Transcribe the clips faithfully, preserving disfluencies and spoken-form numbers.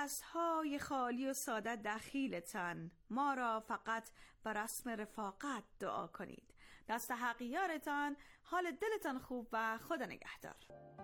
دستهای خالی و ساده دخیلتان، ما را فقط به رسم رفاقت دعا کنید. دست حقیارتان، حال دلتان خوب و خدا نگهدار.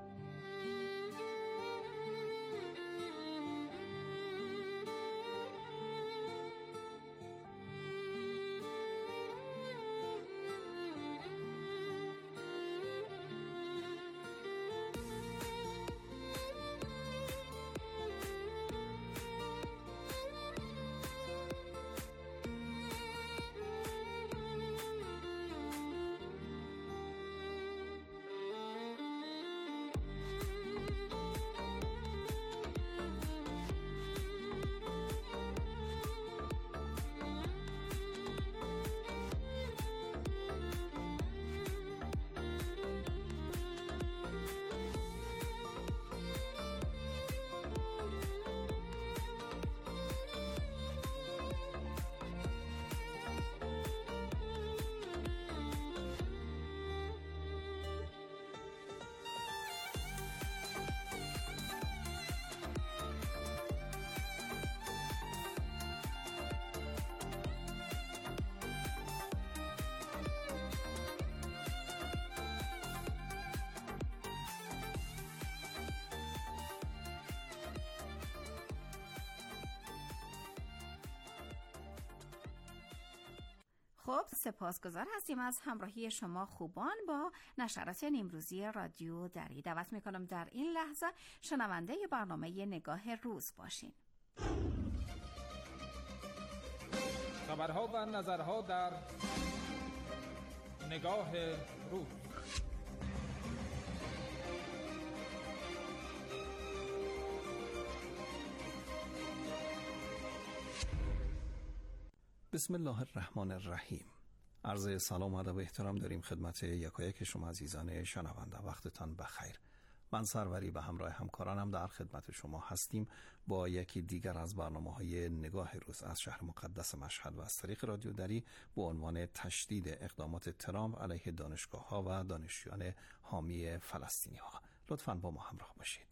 خب سپاسگزار هستیم از همراهی شما خوبان با نشرات امروزی رادیو دری. دعوت میکنم در این لحظه شنونده برنامه نگاه روز باشین. خبرها و نظرها در نگاه روز. بسم الله الرحمن الرحیم. عرض سلام و ادب و احترام داریم خدمت یکایک شما عزیزان شنونده. وقتتان بخیر. من سروری به همراه همکارانم در خدمت شما هستیم با یکی دیگر از برنامه‌های نگاه روز از شهر مقدس مشهد و از طریق رادیو دری با عنوان تشدید اقدامات ترامپ علیه دانشگاه‌ها و دانشجویان حامی فلسطینی‌ها. لطفاً با ما همراه باشید.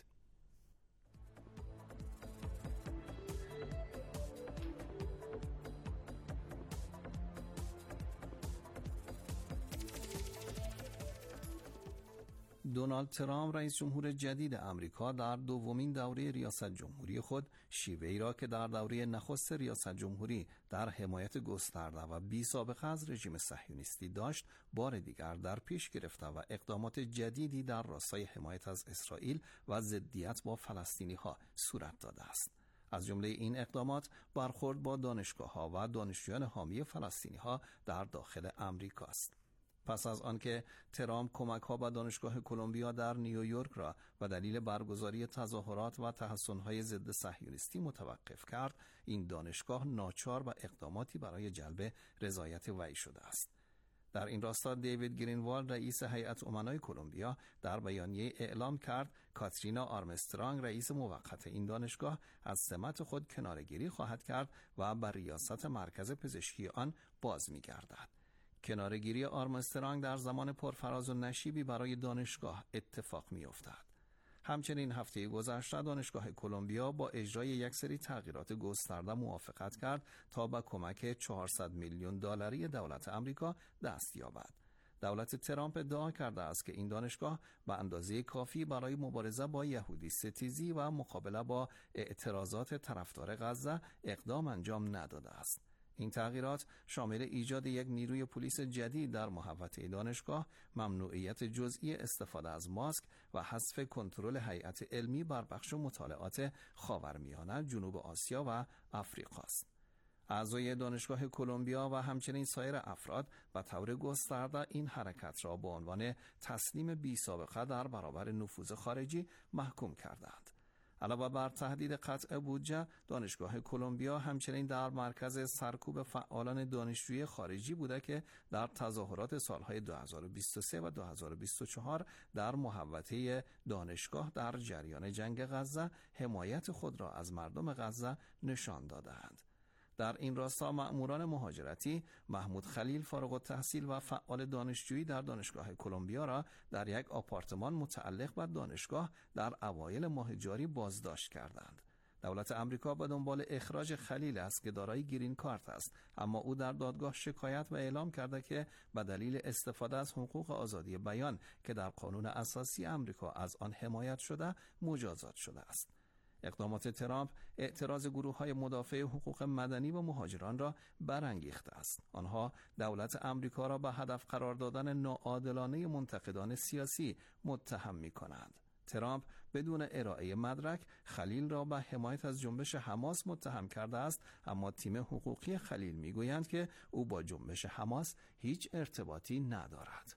دونالد ترامپ رئیس جمهور جدید امریکا در دومین دوره ریاست جمهوری خود شیوه‌ای را که در دوره نخست ریاست جمهوری در حمایت گسترده و بی سابقه از رژیم صهیونیستی داشت، بار دیگر در پیش گرفته و اقدامات جدیدی در راستای حمایت از اسرائیل و ضدیت با فلسطینی‌ها صورت داده است. از جمله این اقدامات برخورد با دانشگاه‌ها و دانشجویان حامی فلسطینی‌ها در داخل امریکا است. پس از آنکه ترامپ کمک‌ها به دانشگاه کلمبیا در نیویورک را و دلیل برگزاری تظاهرات و تحصن‌های ضد صهیونیستی متوقف کرد، این دانشگاه ناچار به اقداماتی برای جلب رضایت وی شده است. در این راستا دیوید گرینوالد رئیس هیئت امنای کلمبیا در بیانیه اعلام کرد کاترینا آرمسترانگ رئیس موقت این دانشگاه از سمت خود کناره‌گیری خواهد کرد و بر ریاست مرکز پزشکی آن باز می‌گردد. کناره‌گیری آرمسترانگ در زمان پرفراز و نشیبی برای دانشگاه اتفاق می‌افتد. همچنین هفته گذشته دانشگاه کلمبیا با اجرای یک سری تغییرات گسترده موافقت کرد تا به کمک چهارصد میلیون دلاری دولت آمریکا دست یابد. دولت ترامپ ادعا کرده است که این دانشگاه به اندازه کافی برای مبارزه با یهودی ستیزی و مقابله با اعتراضات طرفدار غزه اقدام انجام نداده است. این تغییرات شامل ایجاد یک نیروی پلیس جدید در محوطه دانشگاه، ممنوعیت جزئی استفاده از ماسک و حذف کنترل هیئت علمی بر بخش مطالعات خاورمیانه، جنوب آسیا و آفریقا است. اعضای دانشگاه کلمبیا و همچنین سایر افراد به طور گسترده این حرکت را به عنوان تسلیم بی سابقه در برابر نفوذ خارجی محکوم کردند. علاوه بر تهدید قطع بودجه، دانشگاه کلمبیا همچنین در مرکز سرکوب فعالان دانشجویی خارجی بوده که در تظاهرات سالهای دو هزار و بیست و سه و دو هزار و بیست و چهار در محوطه دانشگاه در جریان جنگ غزه حمایت خود را از مردم غزه نشان داده‌اند. در این راستا مأموران مهاجرتی محمود خلیل فارغ التحصیل و فعال دانشجویی در دانشگاه کلمبیا را در یک آپارتمان متعلق به دانشگاه در اوایل ماه جاری بازداشت کردند. دولت آمریکا به دنبال اخراج خلیل است که دارای گرین کارت است، اما او در دادگاه شکایت و اعلام کرده که به دلیل استفاده از حقوق آزادی بیان که در قانون اساسی آمریکا از آن حمایت شده مجازات شده است. اقدامات ترامپ اعتراض گروه‌های مدافع حقوق مدنی و مهاجران را برانگیخته است. آنها دولت آمریکا را به هدف قرار دادن ناعادلانه منتقدان سیاسی متهم می‌کنند. ترامپ بدون ارائه مدرک خلیل را به حمایت از جنبش حماس متهم کرده است، اما تیم حقوقی خلیل می‌گویند که او با جنبش حماس هیچ ارتباطی ندارد.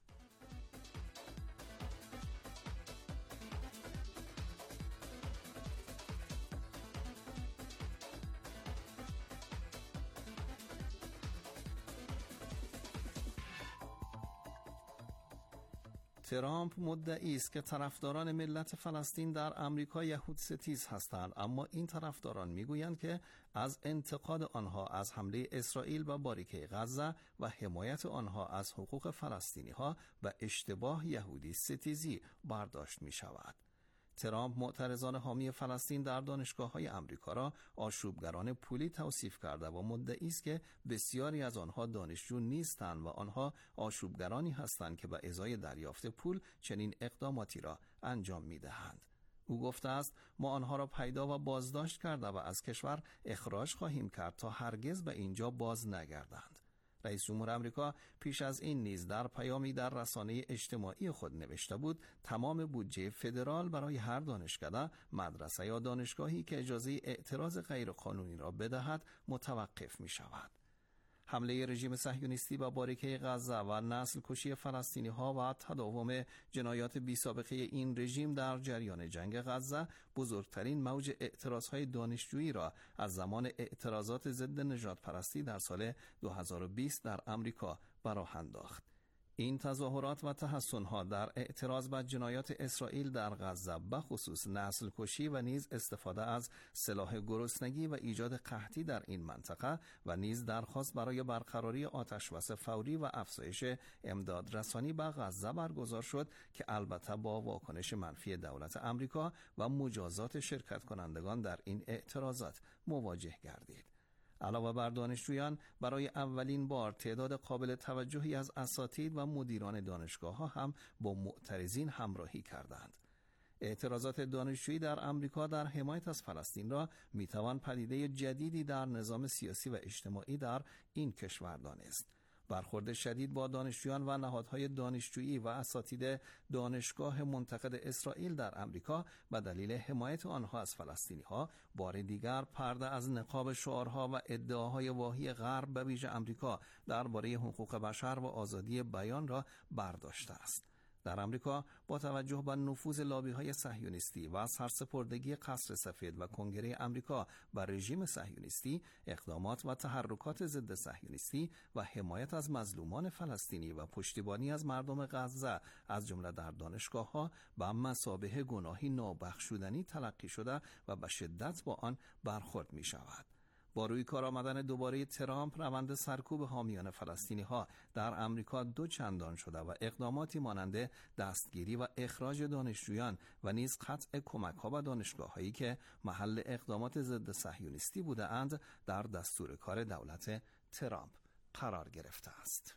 ترامپ مدعی است که طرفداران ملت فلسطین در آمریکا یهود ستیز هستند، اما این طرفداران میگویند که از انتقاد آنها از حمله اسرائیل به باریکه غزه و حمایت آنها از حقوق فلسطینی ها و اشتباه یهودی ستیزی برداشت می شود. ترامپ معترضان حامی فلسطین در دانشگاه‌های آمریکا را آشوبگران پولی توصیف کرده و مدعی است که بسیاری از آنها دانشجو نیستند و آنها آشوبگرانی هستند که به ازای دریافت پول چنین اقداماتی را انجام می‌دهند. او گفته است ما آنها را پیدا و بازداشت کرده و از کشور اخراج خواهیم کرد تا هرگز به اینجا باز نگردند. رئیس جمهور آمریکا پیش از این نیز در پیامی در رسانه اجتماعی خود نوشته بود تمام بودجه فدرال برای هر دانشکده، مدرسه یا دانشگاهی که اجازه اعتراض غیرقانونی را بدهد متوقف می شود. حمله رژیم صهیونیستی به باریکه غزه و نسل کشی فلسطینی ها و تداوم جنایات بی سابقه این رژیم در جریان جنگ غزه بزرگترین موج اعتراض های دانشجویی را از زمان اعتراضات ضد نژاد پرستی در سال دو هزار و بیست در آمریکا به راه انداخت. این تظاهرات و تحسن‌ها در اعتراض بر جنایات اسرائیل در غزه به خصوص نسل کشی و نیز استفاده از سلاح گرسنگی و ایجاد قحطی در این منطقه و نیز درخواست برای برقراری آتشبس فوری و افزایش امداد رسانی به غزه برگزار شد که البته با واکنش منفی دولت آمریکا و مجازات شرکت کنندگان در این اعتراضات مواجه گردید. علاوه بر دانشجویان، برای اولین بار تعداد قابل توجهی از اساتید و مدیران دانشگاه‌ها هم با معترضین همراهی کردند. اعتراضات دانشجویی در آمریکا در حمایت از فلسطین را میتوان پدیده جدیدی در نظام سیاسی و اجتماعی در این کشور دانست. برخورد شدید با دانشجویان و نهادهای دانشجویی و اساتید دانشگاه منتقد اسرائیل در آمریکا به دلیل حمایت آنها از فلسطینی‌ها بار دیگر پرده از نقاب شعارها و ادعاهای واهی غرب به ویژه آمریکا درباره حقوق بشر و آزادی بیان را برداشته است. در آمریکا با توجه به نفوذ لابی‌های صهیونیستی و سرسپردگی قصر سفید و کنگره آمریکا و رژیم صهیونیستی، اقدامات و تحرکات ضد صهیونیستی و حمایت از مظلومان فلسطینی و پشتیبانی از مردم غزه از جمله در دانشگاه‌ها به مثابه گناهی نابخشودنی تلقی شده و به شدت با آن برخورد می‌شود. با روی کار آمدن دوباره ترامپ، روند سرکوب حامیان فلسطینی ها در آمریکا دو چندان شده و اقداماتی مانند دستگیری و اخراج دانشجویان و نیز قطع کمک ها به دانشگاه هایی که محل اقدامات ضد صهیونیستی بوده اند در دستور کار دولت ترامپ قرار گرفته است.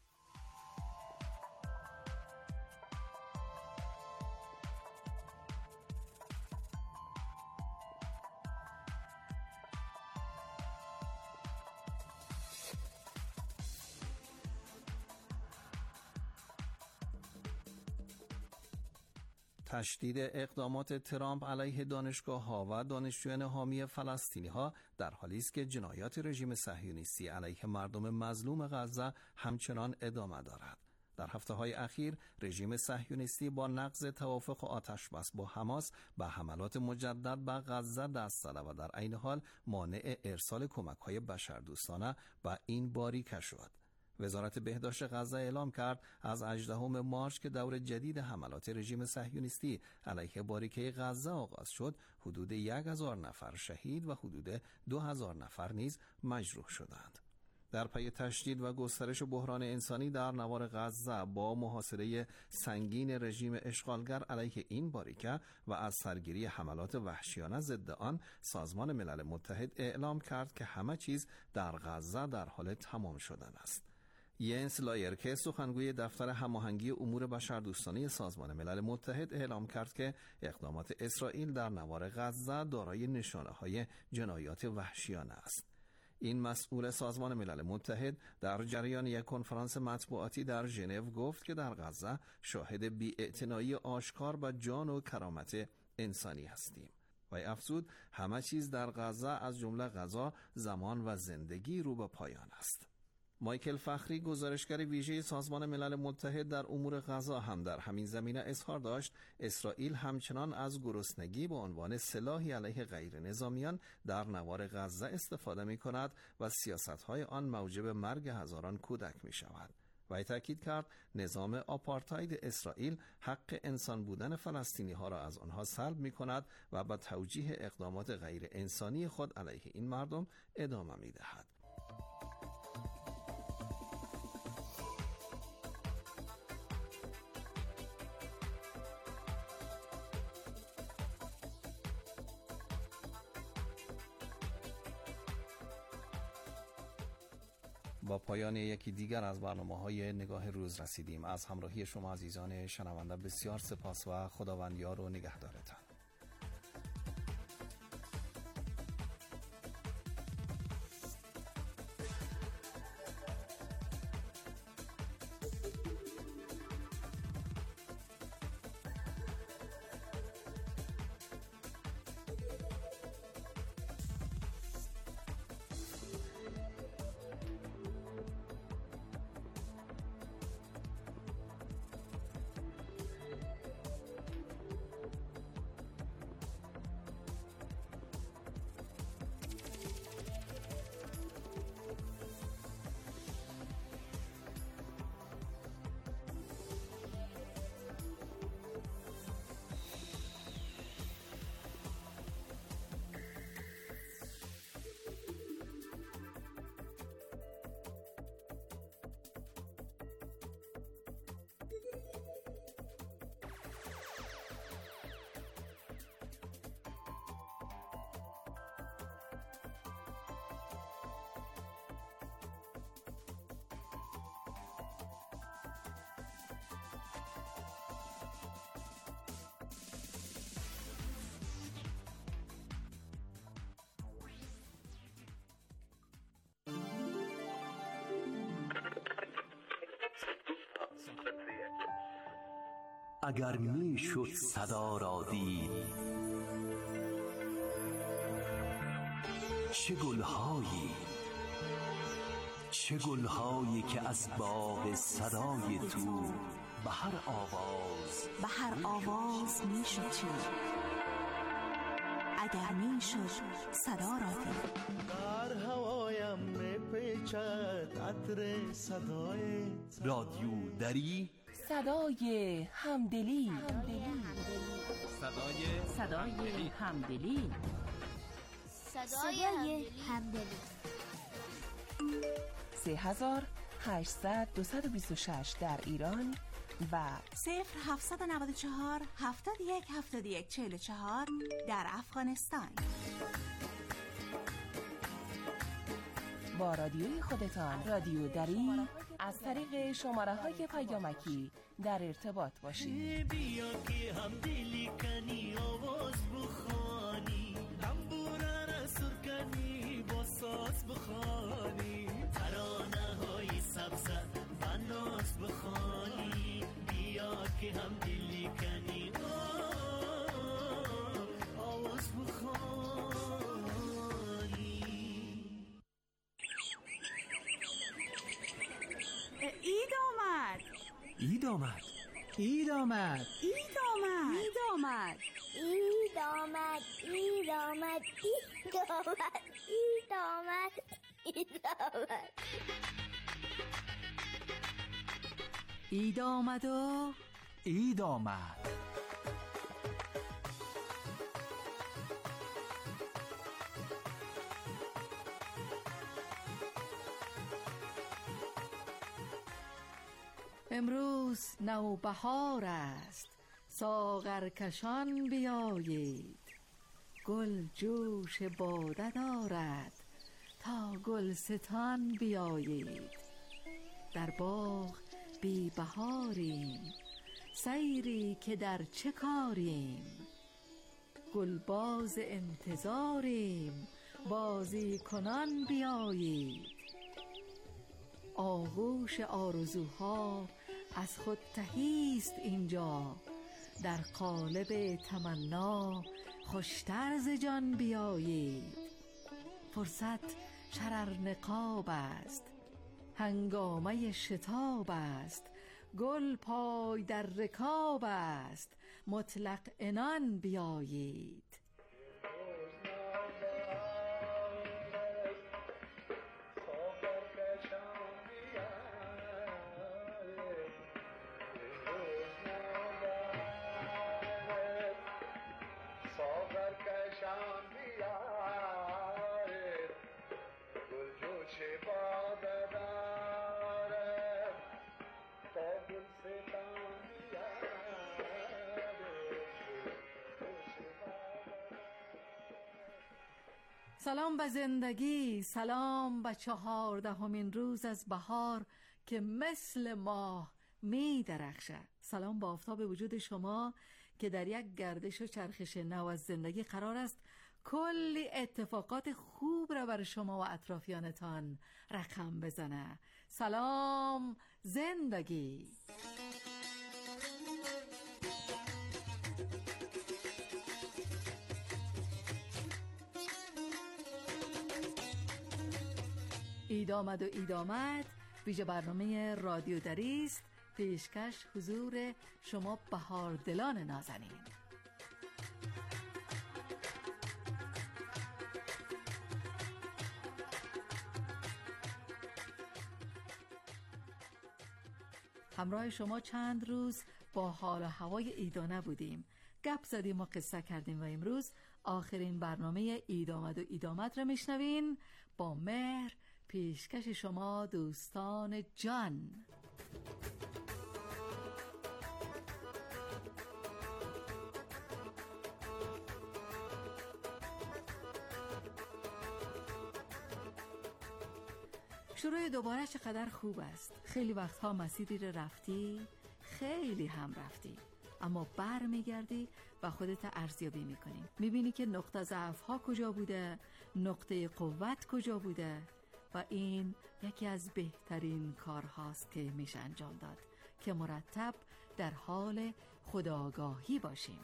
تشدید اقدامات ترامپ علیه دانشگاه‌ها و دانشجویان حامی فلسطینی‌ها در حالی است که جنایات رژیم صهیونیستی علیه مردم مظلوم غزه همچنان ادامه دارد. در هفته‌های اخیر رژیم صهیونیستی با نقض توافق آتشبس با حماس به حملات مجدد به غزه دست زده و در عین حال مانع ارسال کمک‌های بشردوستانه به این باریکه شد. وزارت بهداشت غزه اعلام کرد از هجدهم مارس که دور جدید حملات رژیم صهیونیستی علیه باریکه غزه آغاز شد، حدود یک هزار نفر شهید و حدود دو هزار نفر نیز مجروح شدند. در پی تشدید و گسترش بحران انسانی در نوار غزه با محاصره سنگین رژیم اشغالگر علیه این باریکه و از سرگیری حملات وحشیانه ضد آن، سازمان ملل متحد اعلام کرد که همه چیز در غزه در حال تمام شدن است. ینس لایرکه سخنگوی دفتر هماهنگی امور بشردوستانه سازمان ملل متحد اعلام کرد که اقدامات اسرائیل در نوار غزه دارای نشانه‌های جنایات وحشیانه است. این مسئول سازمان ملل متحد در جریان یک کنفرانس مطبوعاتی در ژنو گفت که در غزه شاهد بی‌اعتنایی آشکار به جان و کرامت انسانی هستیم. و افزود همه چیز در غزه از جمله غذا، زمان و زندگی رو به پایان است. مایکل فخری، گزارشگر ویژه سازمان ملل متحد در امور غزه، هم در همین زمینه اظهار داشت اسرائیل همچنان از گرسنگی به عنوان سلاحی علیه غیر نظامیان در نوار غزه استفاده می کند و سیاست‌های آن موجب مرگ هزاران کودک می شود. و تاکید کرد نظام آپارتاید اسرائیل حق انسان بودن فلسطینی ها را از آنها سلب می کند و به توجیه اقدامات غیر انسانی خود علیه این مردم ادامه می دهد. با پایان یکی دیگر از برنامه‌های نگاه روز رسیدیم. از همراهی شما عزیزان شنونده بسیار سپاس و خداوند یار و نگهدارتان. اگر می شد صدا را دید، چه گلهایی چه گلهایی که از باغ صدای تو به هر آواز به هر آواز می شد تو. اگر می شد صدا را دید. در هوایم می پیچد عطر صدایت. رادیو دری، صدای همدلی. صدای صدای همدلی. صدای همدلی. سه هزار هشتصد دویست و بیست و شش در ایران و صفر هفتصد و نود و چهار هفتاد و یک هفتاد و یک چهل و چهار در افغانستان. با رادیوی خودتان رادیو دری از طریق شماره های پیامکی در ارتباط باشید. بیا که هم دلی کنی آواز بخوانی، دنبوره را سر کنی با ساز بخوانی، ترانه های سبز و ناز بخوانی. بیا که هم دلی کنی آواز بخوانی. اید آمد اید آمد اید آمد اید آمد اید آمد اید آمد اید آمد اید آمد اید آمد اید آمد اید آمد و اید آمد. امروز نوبهار است، ساغر کشان بیایید. گل جوش باده دارد، تا گلستان بیایید. در باغ بی بهاریم، سیری که در چه کاریم. گلباز انتظاریم، بازی کنان بیایید. آغوش آرزوها از خود تهیست اینجا، در قالب تمنا خوشتر ز جان بیایید. فرصت شرر نقاب است، هنگامه شتاب است. گل پای در رکاب است، مطلق عنان بیایید. سلام به زندگی، سلام به چهاردهمین روز از بهار که مثل ماه می درخشد. سلام با آفتاب وجود شما که در یک گردش و چرخش نو از زندگی قرار است کلی اتفاقات خوب را بر شما و اطرافیانتان رقم بزنه. سلام زندگی. اید آمد و اید آمد ویژه برنامه رادیو دری است، پیشکش حضور شما بهار دلان نازنین. همراه شما چند روز با حال و هوای ایدانه بودیم، گپ زدیم و قصه کردیم و امروز آخرین برنامه اید آمد و اید آمد را میشنوین با مهر، پیشکش شما دوستان جان. شروع دوباره چقدر خوب است. خیلی وقتها مسیری رو رفتی، خیلی هم رفتی، اما بر میگردی و خودت ارزیابی میکنی، میبینی که نقطه ضعف ها کجا بوده، نقطه قوت کجا بوده و این یکی از بهترین کارهاست که میشه انجام داد که مرتب در حال خودآگاهی باشیم.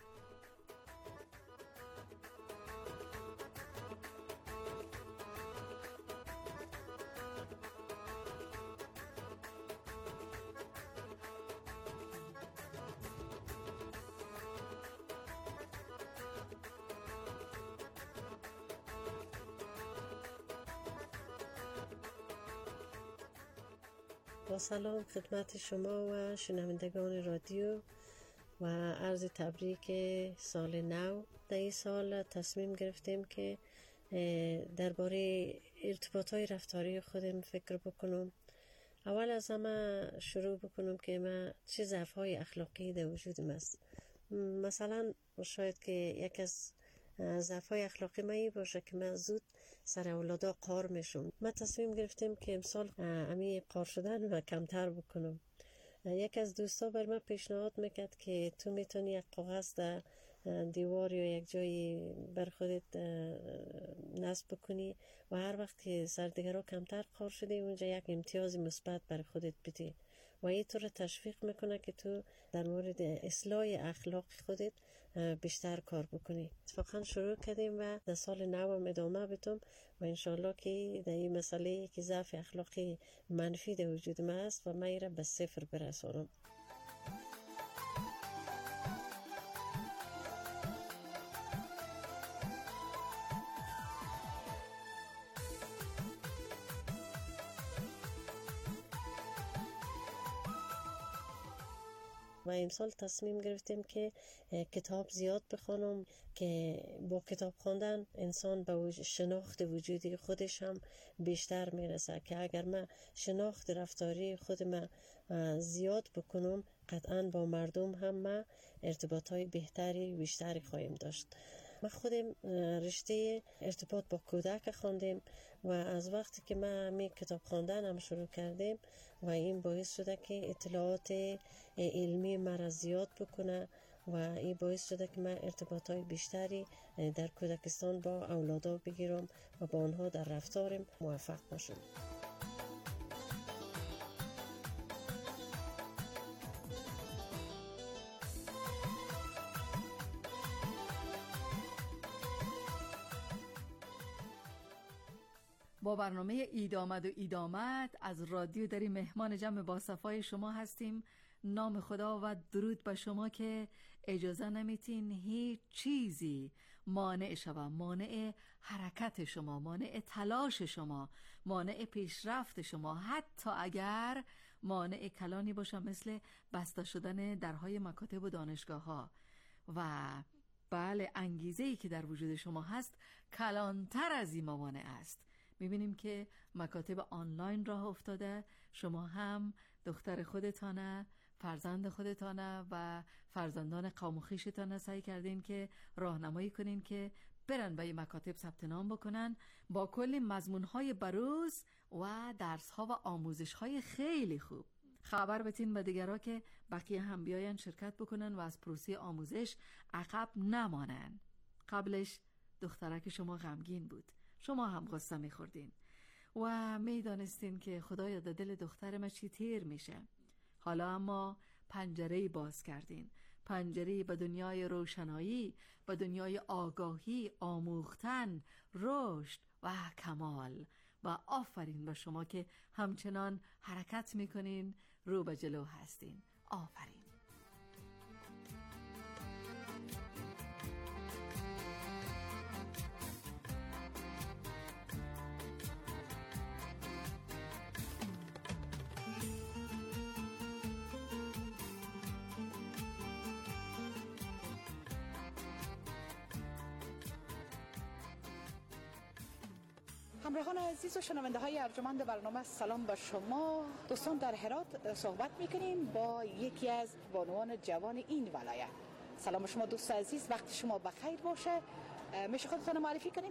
با سلام خدمت شما و شنوندگان رادیو و عرض تبریک سال نو. در این سال تصمیم گرفتیم که درباره ارتباطات رفتاری خودم فکر بکنم. اول از همه شروع بکنم که من چه ضعف‌های اخلاقی در وجودم است. مثلا شاید که یک از ضعف‌های اخلاقی من این باشه که من زود سر اولادا قار میشم. من تصمیم گرفتم که امسال امی قار شدن و کمتر بکنم. یک از دوستا بر من پیشنهاد میکرد که تو میتونی یک کاغذ در دیوار یا یک جایی بر خودت نصب بکنی و هر وقت که سر دیگرها کمتر قار شدی اونجا یک امتیاز مثبت بر خودت بدی و این تو رو تشویق میکنه که تو در مورد اصلاح اخلاق خودت بیشتر کار بکنی. اتفاقا شروع کردیم و در سال نو هم ادامه بدم و انشالله که در این مسئله که ضعف اخلاقی منفی در وجود من است و من این را به صفر برسانم. و امسال تصمیم گرفتیم که کتاب زیاد بخونم که با کتاب خواندن انسان به شناخت وجودی خودش هم بیشتر میرسه، که اگر من شناخت رفتاری خود من زیاد بکنم قطعا با مردم هم ما ارتباط های بهتری بیشتری خواهیم داشت. ما خودم رشته ارتباط با کودک خواندیم و از وقتی که ما می کتاب خواندن هم شروع کردیم و این باعث شده که اطلاعات علمی مرا زیاد بکنه و این باعث شده که من ارتباط های بیشتری در کودکستان با اولادا بگیرم و با آنها در رفتارم موفق باشم. با برنامه اید آمد و اید آمد از رادیو دری مهمان جمع با صفای شما هستیم. نام خدا و درود به شما که اجازه نمیتین هیچ چیزی مانع شما، مانع حرکت شما، مانع تلاش شما، مانع پیشرفت شما، حتی اگر مانع کلانی باشه مثل بسته شدن درهای مکاتب و دانشگاه ها. و بله، انگیزه‌ای که در وجود شما هست کلانتر از این موانع است. میبینیم که مکاتب آنلاین راه افتاده، شما هم دختر خودتانه، فرزند خودتانه و فرزندان قوم و خویشتانه سعی کردین که راهنمایی کنین که برن به این مکاتب ثبت نام بکنن با کلی مضمون‌های بروز و درس‌ها و آموزش‌های خیلی خوب. خبر بتین به دیگرها که بقیه هم بیاین شرکت بکنن و از پروسه آموزش عقب نمانن. قبلش دخترک شما غمگین بود، شما هم غصه می‌خوردین و میدانستین که خدایا در دل دخترم چی تیر میشه. حالا اما پنجره‌ای باز کردین، پنجره‌ای به دنیای روشنایی، به دنیای آگاهی، آموختن، رشد و کمال. و آفرین به شما که همچنان حرکت میکنین، رو به جلو هستین. آفرین. همراهان عزیز و شنونده های ارجمند برنامه، سلام به شما. دوستان، در هرات صحبت میکنیم با یکی از بانوان جوان این ولایت. سلام شما دوست عزیز، وقت شما بخیر باشه. میشه خودتون معرفی کنیم؟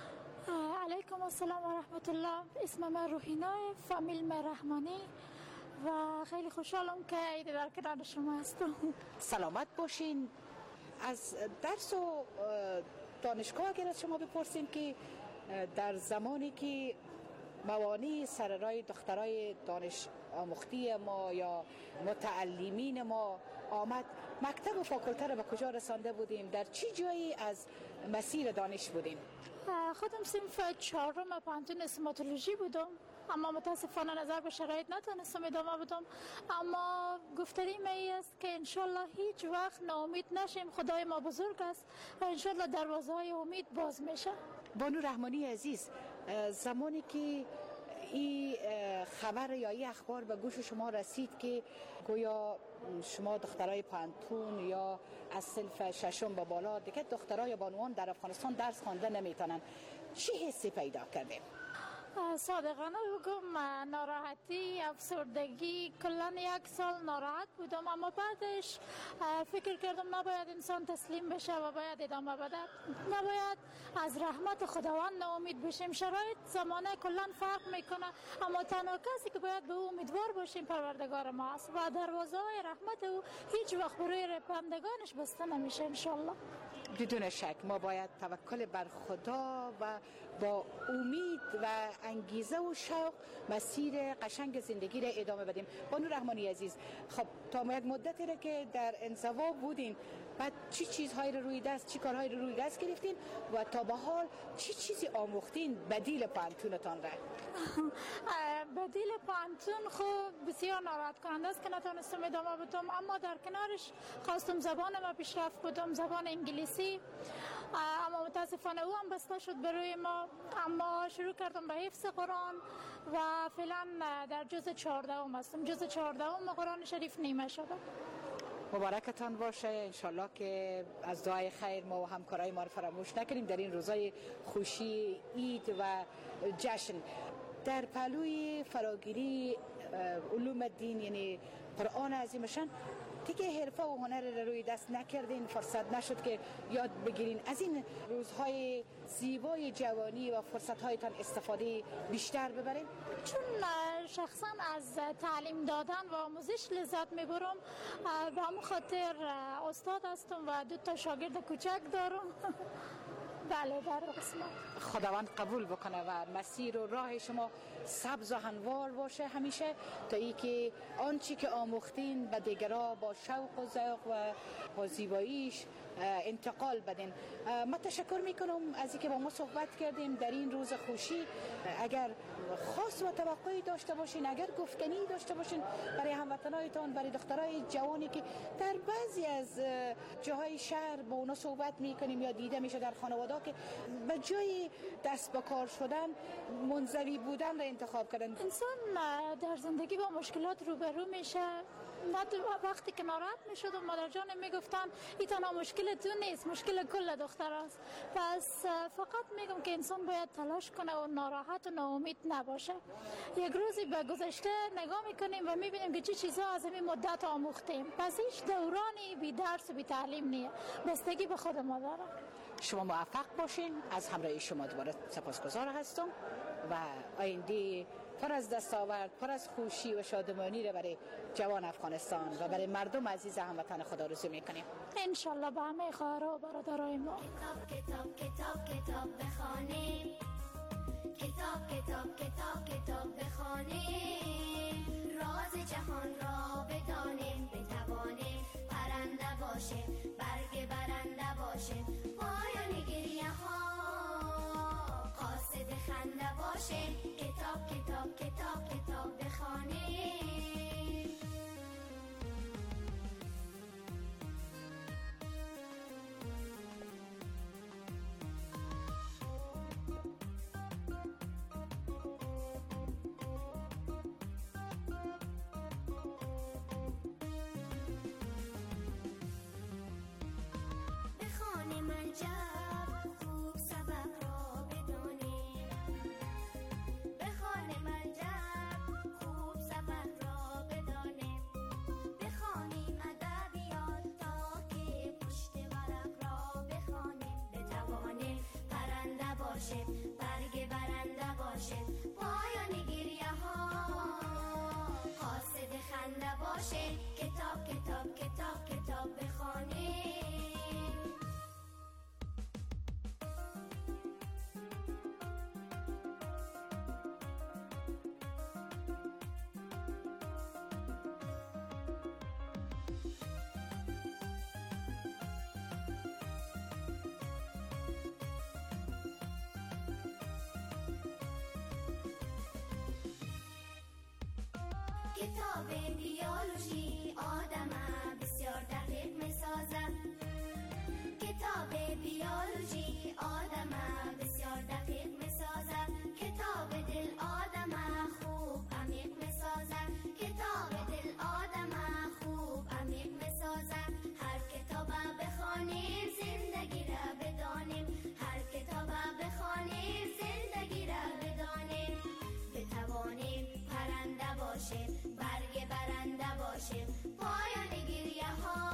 علیکم السلام و رحمت الله. اسم من روحینای، فامیل من رحمانی و خیلی خوشحالم که در کنار شما هستم. سلامت باشین. از درس و دانشگاه اگر از شما بپرسیم که در زمانی که موانع سر راه دخترای دانش آموختی ما یا متعلمین ما آمد، مکتب و فاکولته را به کجا رسانده بودیم؟ در چی جایی از مسیر دانش بودیم؟ خودم صنف چهارم پانتون استوماتولوژی بودم، اما متاسفانه نظر به شرایط نتونستم ادامه بدم. اما گفتریم ای است که انشالله هیچ وقت ناامید نشیم. خدای ما بزرگ است و انشالله دروازه های امید باز میشه. بانو رحمانی عزیز، زمانی که این خبر یا این اخبار به گوش شما رسید که گویا شما دخترای پانتون یا از صنف ششم به بالا دیگه دخترای بانوان در افغانستان درس خوانده نمیتونن، چی حسی پیدا کردیم؟ صادقانه بگم ناراحتی، افسردگی، کلا یک سال ناراحت بودم، اما بعدش فکر کردم نباید انسان تسلیم بشه و باید ادامه بده، نباید از رحمت خداوند ناامید بشیم. شرایط زمانه کلا فرق میکنه، اما تنها کسی که باید به او امیدوار باشیم پروردگار ما است و دروازه های رحمت او هیچ وقت برای بندگانش بسته نمیشه انشالله. بدون شک ما باید توکل بر خدا و با امید و انگیزه و شوق مسیر قشنگ زندگی را ادامه بدیم. بانو رحمانی عزیز، خب تا یک مدتی را که در انزوا بودین، بعد چی چیزهایی رو روی دست، چی کارهایی رو روی دست گرفتین و تا به حال چی چیزی آموختین بدیل پانتونتان را؟ بدیل پانتون خب بسیار ناراحت کننده است که نتونستم ادامه بدم، اما در کنارش خواستم زبان ما پیشرفت بدم، زبان انگلیسی، اما متاسفانه او هم بسته شد برای ما. اما شروع کردم به حفظ قرآن و فعلا در جز چهاردهم هستم. جز چهاردهم قرآن شریف نیمه شده. مبارکتان باشه. انشالله که از دعای خیر ما و همکارای ما رو فراموش نکنیم در این روزای خوشی عید و جشن. در پهلوی فراگیری علوم دین یعنی قرآن عظیمشان دیگه حرفه و هنر رو روی دست نکردین، فرصت نشد که یاد بگیرین. از این روزهای زیبای جوانی و فرصت‌هایتان استفاده بیشتر ببرین؟ چون شخصا از تعلیم دادن و آموزش لذت میبرم، به همون خاطر استاد هستم و دو تا شاگرد کوچک دارم. بله در قسمت خداوند قبول بکنه و مسیر و راه شما سبز و هموار باشه همیشه، تا ای که آنچه که آموختین به دیگرها با شوق و ذوق و با زیباییش انتقال بدین. من تشکر میکنم از اینکه با ما صحبت کردیم در این روز خوشی. اگر خاص و توقعی داشته باشین، اگر گفتنی داشته باشین برای هموطنایتان، برای دخترای جوانی که در بعضی از جاهای شهر با اونا صحبت میکنیم یا دیده میشه در خانواده که به جای دست به کار شدن منزوی بودن را انتخاب کردن. انسان در زندگی با مشکلات روبرو میشه. وقتی که ناراحت میشد و مادر جان میگفتن این تنها مشکل تو نیست، مشکل کل دختر است. پس فقط میگم که انسان باید تلاش کنه و ناراحت و ناامید نباشه. یک روزی به گذشته نگاه میکنیم و میبینیم که چه چیزها از این مدت آموختیم. پس هیچ دورانی بی درس و بی تعلیم نیست، بستگی به خود ما داره. شما موفق باشین. از همراهی شما دوباره سپاسگزار هستم و آینده پر از دستاورد، پر از خوشی و شادمانی را برای جوان افغانستان و برای مردم عزیز هموطن خود آرزو میکنیم. انشالله به همه خواهرها و برادرای ما. کتاب کتاب کتاب کتاب بخوانیم، کتاب کتاب کتاب کتاب بخوانیم، راز جهان را بدانیم، بتوانیم پرنده باشیم، برگ برنده باشیم، پایان گریه ها قاصد خنده باشیم. کتاب کتاب کتاب کتاب بخوانیم. بخوانیم عجب خوب سبق را بدانیم، بخوانیم عجب خوب سبق را بدانیم، بخوانیم ادبیات تا که پشت ورق را بخوانیم، بتوانیم پرنده باشیم، برگ برنده باشیم، پایان گریه ها قاصد خنده باشیم. کتاب کتاب کتاب کتاب بخوانیم. کتاب بیولوژی آدم بسیار دقیق می سازد، کتاب بیولوژی آدم بسیار دقیق می سازد، کتاب دل آدم خوب عمیق می سازد، کتاب دل آدم خوب عمیق می سازد. هر کتاب بخوانیم زندگی را بدانیم، هر کتاب بخوانیم زندگی را بدانیم، بتوانیم پرنده باشیم، برگ برنده باشیم، پایان گریه ها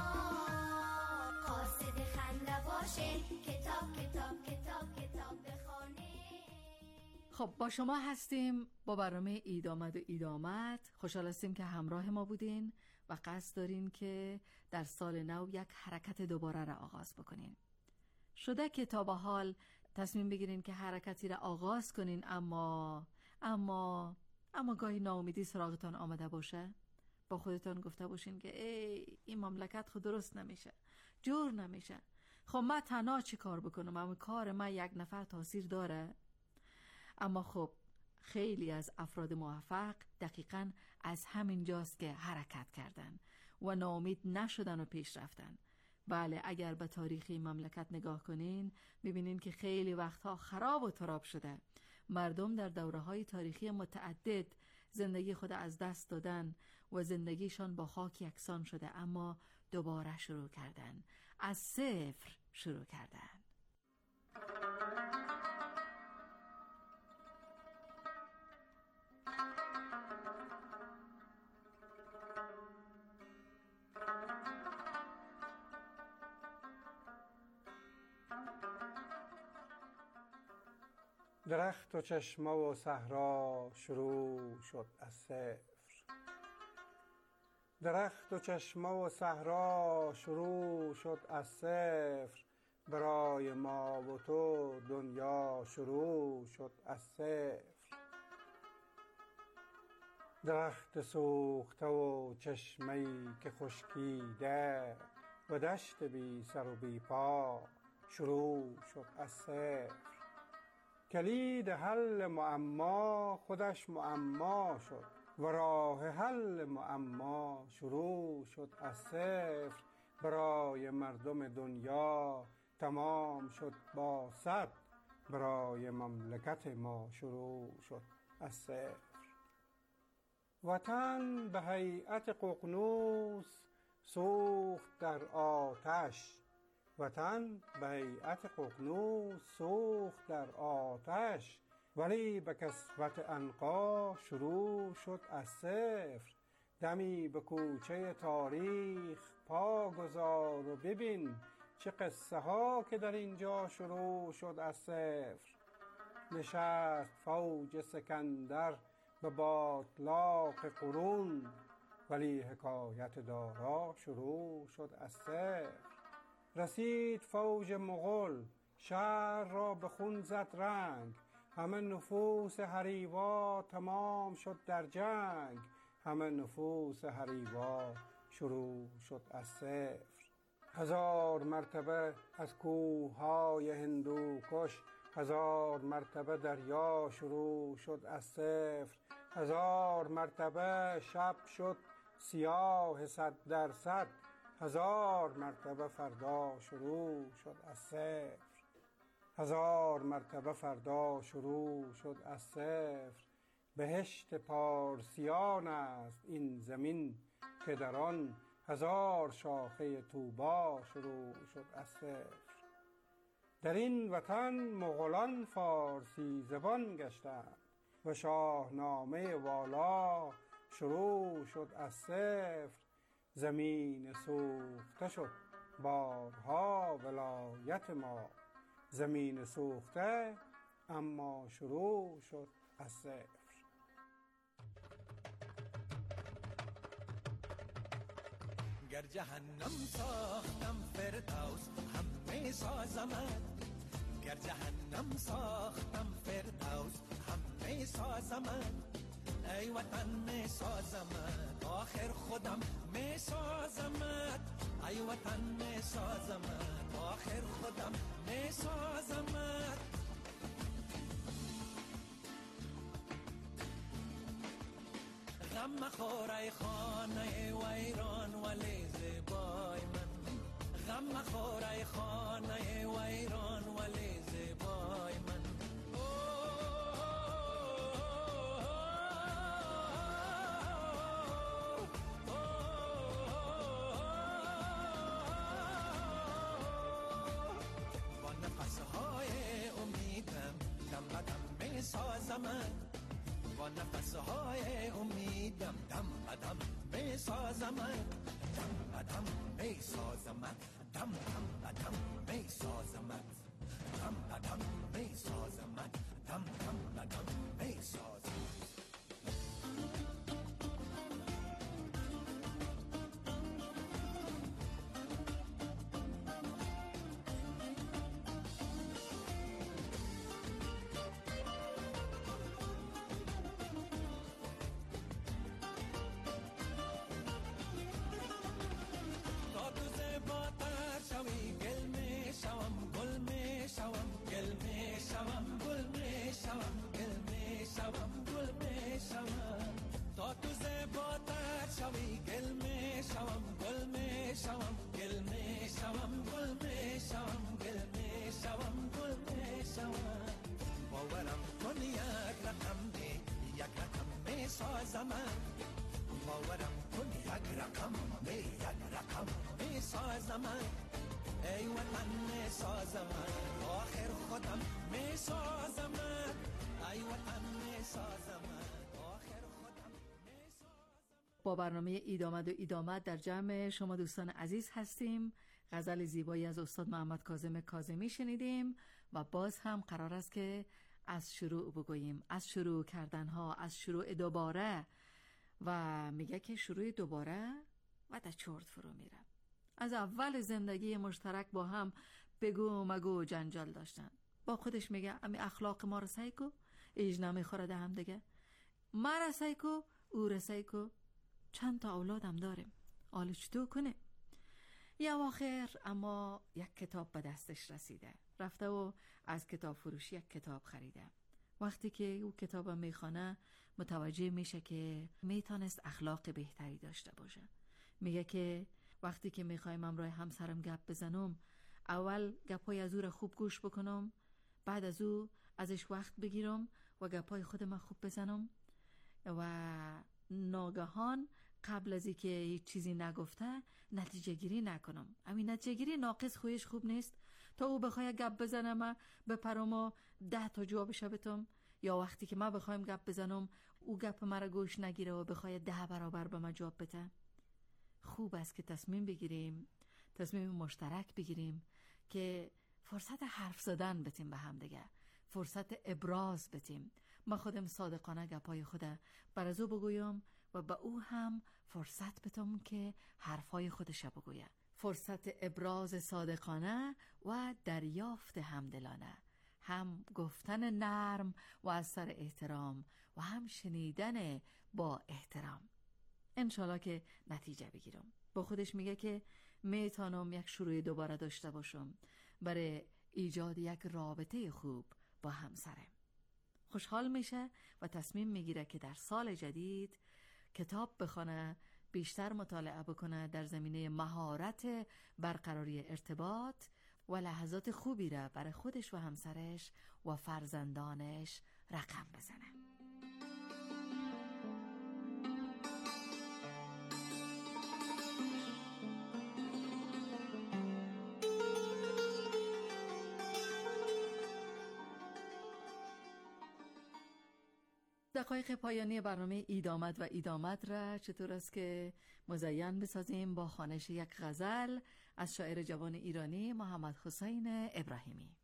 قاصد خنده باشیم. کتاب کتاب کتاب کتاب بخوانیم. خب با شما هستیم با برنامه عید آمد و عید آمد. خوشحال هستیم که همراه ما بودین و قصد دارین که در سال نو یک حرکت دوباره را آغاز بکنین. شده که تا به حال تصمیم بگیرین که حرکتی را آغاز کنین اما اما اما گاهی ناامیدی سراغتان آمده باشه؟ با خودتان گفته باشین که ای این مملکت خود درست نمیشه، جور نمیشه، خب من تنها چی کار بکنم، اما کار من یک نفر تاثیر داره؟ اما خب خیلی از افراد موفق دقیقاً از همین جاست که حرکت کردن و ناامید نشدن و پیش رفتن. بله اگر به تاریخ این مملکت نگاه کنین میبینین که خیلی وقتها خراب و تراب شده. مردم در دوره‌های تاریخی متعدد زندگی خود از دست دادن و زندگیشان با خاک یکسان شده، اما دوباره شروع کردن، از صفر شروع کردن. درخت و چشمه و صحرا شروع شد از صفر. درخت و چشمه و صحرا شروع شد از صفر. برای ما و تو دنیا شروع شد از صفر. درخت سوخته و چشمه‌ای که خشکیده و دشت بی سر و بی پا شروع شد از صفر. کلید حل معما خودش معما شد و راه حل معما شروع شد از صفر. برای مردم دنیا تمام شد با صد. برای مملکت ما شروع شد از صفر. وطن به هیئت ققنوس سوخت در آتش. وطن به هیئت ققنوس سوخت در آتش. ولی به کسوت عنقا شروع شد از صفر. دمی به کوچه تاریخ پا گذار و ببین چه قصه ها که در اینجا شروع شد از صفر. نشست فوج سکندر به باطلاق قرون ولی حکایت دارا شروع شد از صفر. رسید فوج مغول شهر را به خون زد رنگ. همه نفوس حریوا تمام شد در جنگ. همه نفوس حریوا شروع شد از صفر. هزار مرتبه از کوههای هندوکش هزار مرتبه دریا شروع شد از صفر. هزار مرتبه شب شد سیاه صد درصد. هزار مرتبه فردا شروع شد از صفر. هزار مرتبه فردا شروع شد از صفر. بهشت پارسیان است این زمین که در آن هزار شاخه طوبا شروع شد از صفر. در این وطن مغولان فارسی زبان گشتند و شاهنامه والا شروع شد از صفر. زمین سوخته شد بارها ولایت ما. زمین سوخته اما شروع شد از صفر. گر جهنم ساختم فردوس همه سازمت. گر جهنم ساختم فردوس همه سازمت. ای وطن می سازمت آخر خودم می سازمت. ای وطن می سازمت آخر خودم می سازمت. غم مخور ای خانه ویران ولی زیبای من. غم مخور ای خانه ویران ولی زیبای من. با نفسهای امیدم دم بدم می سازمت. با نفسهای امیدم دم بدم می سازمت. دم بدم می سازمت. دم دم بدم می سازمت. دم بدم می سازمت. دم دم بدم می سازمت. باورم کن یک رقم به یک رقم می سازمت. ای وطن می سازمت آخر خودم می سازمت. ای وطن می سازمت آخر خودم می سازمت. با برنامه ایدامد و ایدامد در جمع شما دوستان عزیز هستیم. غزل زیبایی از استاد محمد کاظم کاظمی شنیدیم و باز هم قرار است که از شروع بگوییم، از شروع کردن ها، از شروع دوباره. و میگه که شروع دوباره و در چرت فرو میره. از اول زندگی مشترک با هم بگو مگو جنجال داشتن. با خودش میگه امی اخلاق ما رسای کو ایج نمیخوره ده هم دیگه، ما رسای کو او رسای کو. چند تا اولادم داریم، حالا چطور کنه؟ یا آخر اما یک کتاب به دستش رسیده، رفته و از کتاب فروشی یک کتاب خریده. وقتی که او کتاب میخونه متوجه میشه که میتونست اخلاق بهتری داشته باشه. میگه که وقتی که میخوایم امروی همسرم گپ بزنم، اول گپای از او را خوب گوش بکنم، بعد از او ازش وقت بگیرم و گپای خودم خوب بزنم و ناگهان قبل از اینکه هیچ چیزی نگفته نتیجه گیری نکنم. همین نتیجه گیری ناقص خویش خوب نیست. تا او بخواه گپ بزنم بپرم و ده تا جوابش بتم، یا وقتی که ما بخوایم گپ بزنم او گپ مرا گوش نگیره و بخواه ده برابر به ما جواب بده. خوب است که تصمیم بگیریم، تصمیم مشترک بگیریم که فرصت حرف زدن بتیم به هم دیگه، فرصت ابراز بتیم. ما خودم صادقانه گپای خودم بر از او بگویم و به او هم فرصت بتم که حرفای خودش بگویه. فرصت ابراز صادقانه و دریافت همدلانه، هم گفتن نرم و از سر احترام و هم شنیدن با احترام. انشالله که نتیجه بگیرم. با خودش میگه که میتونم یک شروع دوباره داشته باشم برای ایجاد یک رابطه خوب با همسرم. خوشحال میشه و تصمیم میگیره که در سال جدید کتاب بخونه، بیشتر مطالعه بکنه در زمینه مهارت برقراری ارتباط و لحظات خوبی را برای خودش و همسرش و فرزندانش رقم بزنه. دقایق پایانی برنامه اید آمد و اید آمد را چطور است که مزین بسازیم با خوانش یک غزل از شاعر جوان ایرانی محمد حسین ابراهیمی.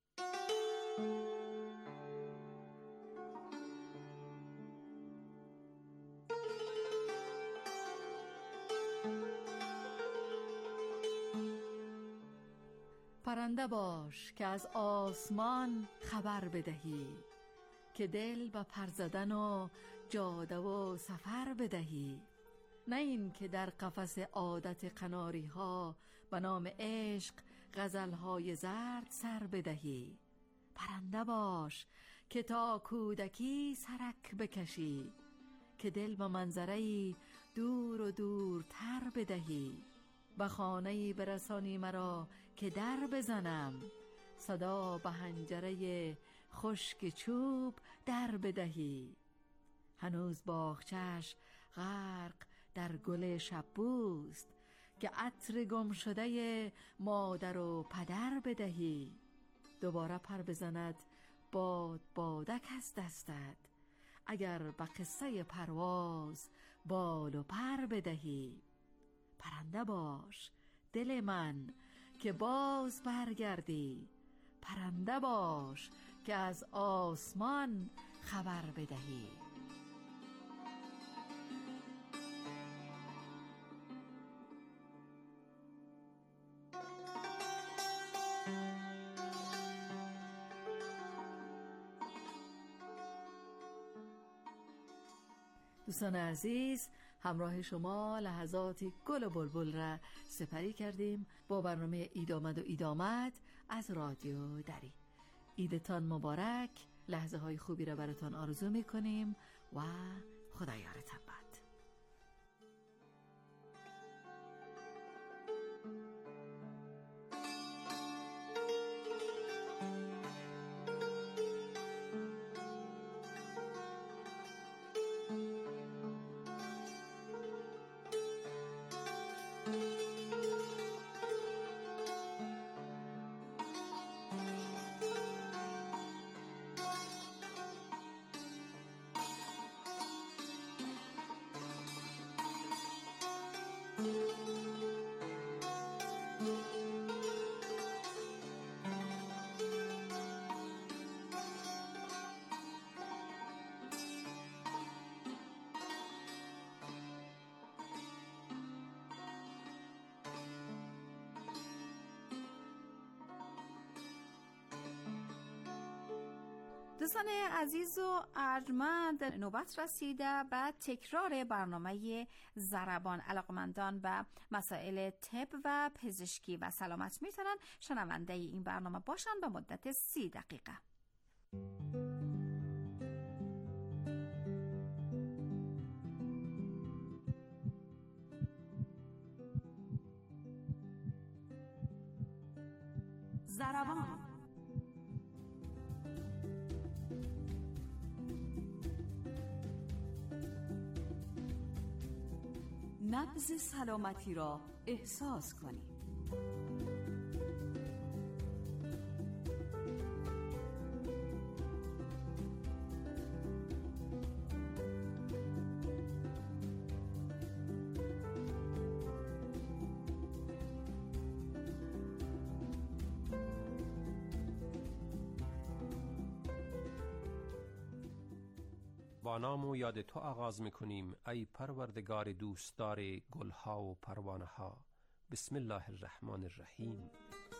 پرنده باش که از آسمان خبر بدهی، که دل به پر زدن و جاده و سفر بدهی. نه این که در قفس عادت قناری ها به نام عشق غزل های زرد سر بدهی. پرنده باش که تا کودکی سرک بکشی، که دل به منظره‌ای دور و دور تر بدهی. به خانه‌ای برسانی مرا که در بزنم، صدا به حنجره خشک چوب در بدهی. هنوز باغچه‌اش غرق در گل شبوست، که عطر گم شده مادر و پدر بدهی. دوباره پر بزند باد بادک از دستت، اگر به قصه پرواز بال و پر بدهی. پرنده باش دل من که باز برگردی، پرنده باش که از آسمان خبر بدهی. دوستان عزیز، همراه شما لحظاتی گل و بلبل را سپری کردیم با برنامه اید آمد و اید آمد از رادیو دری. ایدتان مبارک، لحظه های خوبی را براتان آرزو می کنیم و خدا یارتان باد. دوستان عزیز و ارجمند، نوبت رسیده به تکرار برنامه ضربان. علاقمندان به مسائل طب و پزشکی و سلامت میتونن شنونده این برنامه باشن به مدت سی دقیقه. ضربان. نبض سلامتی را احساس کنید. با نام و یاد تو آغاز میکنیم ای پروردگار دوستدار گلها و پروانه ها. بسم الله الرحمن الرحیم.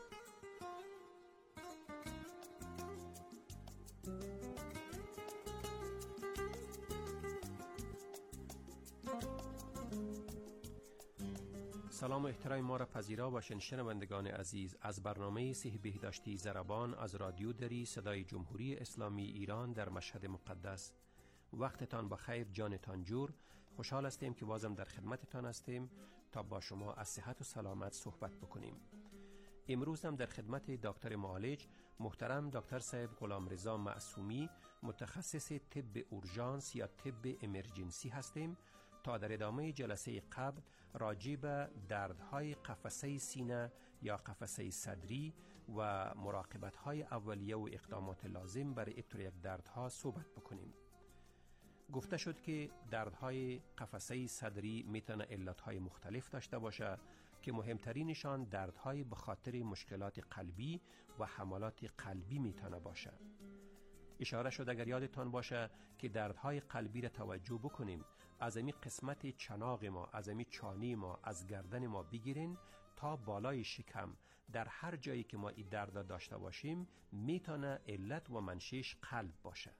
سلام و احترام ما را پذیرا باشین شنوندگان عزیز از برنامه صحی بهداشتی ضربان از رادیو دری صدای جمهوری اسلامی ایران در مشهد مقدس. وقتتان بخیر، جانتان جور. خوشحال هستیم که بازم در خدمتتان هستیم تا با شما از صحت و سلامت صحبت بکنیم. امروز هم در خدمت دکتر معالج محترم دکتر صاحب غلامرضا معصومی، متخصص طب اورژانس یا طب امرجنسی هستیم تا در ادامه جلسه قبل راجع به دردهای قفسه سینه یا قفسه صدری و مراقبت‌های اولیه و اقدامات لازم برای ابتر یک دردها صحبت بکنیم. گفته شد که دردهای قفسه صدری میتونه علتهای مختلف داشته باشه که مهمترینشان دردهای به خاطر مشکلات قلبی و حملات قلبی میتونه باشه. اشاره شد اگر یادتان باشه که دردهای قلبی را توجه بکنیم، از امی قسمت چناق ما، از امی چانی ما، از گردن ما بگیرین تا بالای شکم، در هر جایی که ما این درد داشته باشیم میتونه علت و منشأش قلب باشه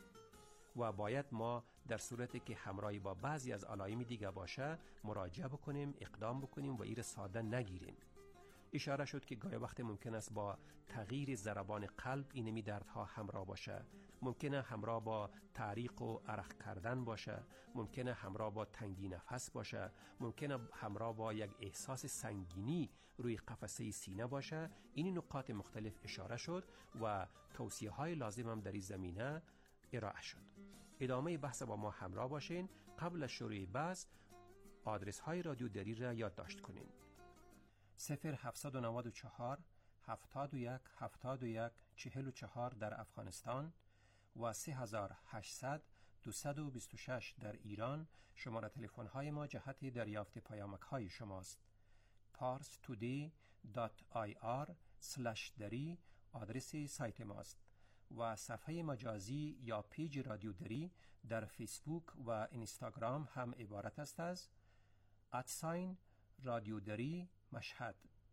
و باید ما در صورتی که همراهی با بعضی از علائم دیگه باشه مراجعه بکنیم، اقدام بکنیم و این ساده نگیریم. اشاره شد که گاهی وقت ممکن است با تغییر ضربان قلب اینمی دردها همراه باشه، ممکنه همراه با تعریق و عرق کردن باشه، ممکنه همراه با تنگی نفس باشه، ممکنه همراه با یک احساس سنگینی روی قفسه سینه باشه. این نقاط مختلف اشاره شد و توصیه های لازم هم در این زمینه ارائه شد. ادامه بحث با ما همراه باشین. قبل از شروع بحث آدرس های رادیو دری را یادداشت کنین: صفر هفتصد و نود و چهار هفتاد و یک هفتاد و یک چهل و چهار در افغانستان و سه هزار و هشتصد دویست و بیست و شش در ایران. شماره تلفن های ما جهت دریافت پیامک های شماست. پارس تودی دات آی آر سلش دری آدرس سایت ماست و صفحه مجازی یا پیج رادیو دری در فیسبوک و اینستاگرام هم عبارت است از ادساین رادیو دری مشهد.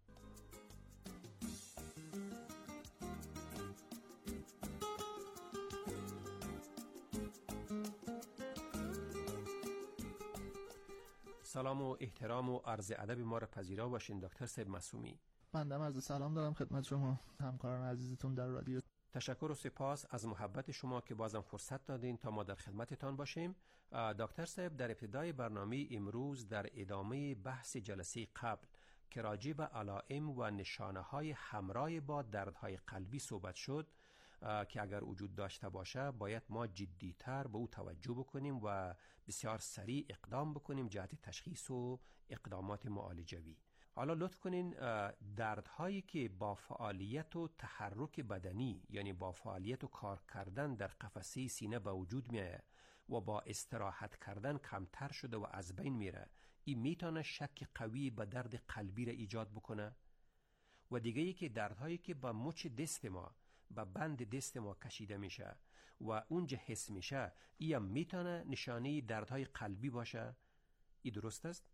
سلام و احترام و عرض ادب ما را پذیرا باشین دکتر صاحب معصومی. بنده عرض سلام دارم خدمت شما همکاران عزیزتون در رادیو. تشکر و سپاس از محبت شما که بازم فرصت دادین تا ما در خدمتتان باشیم. دکتر صاحب، در ابتدای برنامه امروز در ادامه بحث جلسه قبل که راجع به علائم و نشانه های همراه با دردهای قلبی صحبت شد که اگر وجود داشته باشه باید ما جدیتر به او توجه بکنیم و بسیار سریع اقدام بکنیم جهت تشخیص و اقدامات معالجوی. حالا لطف کنین دردهایی که با فعالیت و تحرک بدنی یعنی با فعالیت و کار کردن در قفسه سینه به وجود میاد و با استراحت کردن کمتر شده و از بین میره، این میتونه شک قوی به درد قلبی را ایجاد بکنه. و دیگه ای که دردهایی که با مچ دست ما با بند دست ما کشیده میشه و اونجا حس میشه، این میتونه نشانه دردهای قلبی باشه. این درست است؟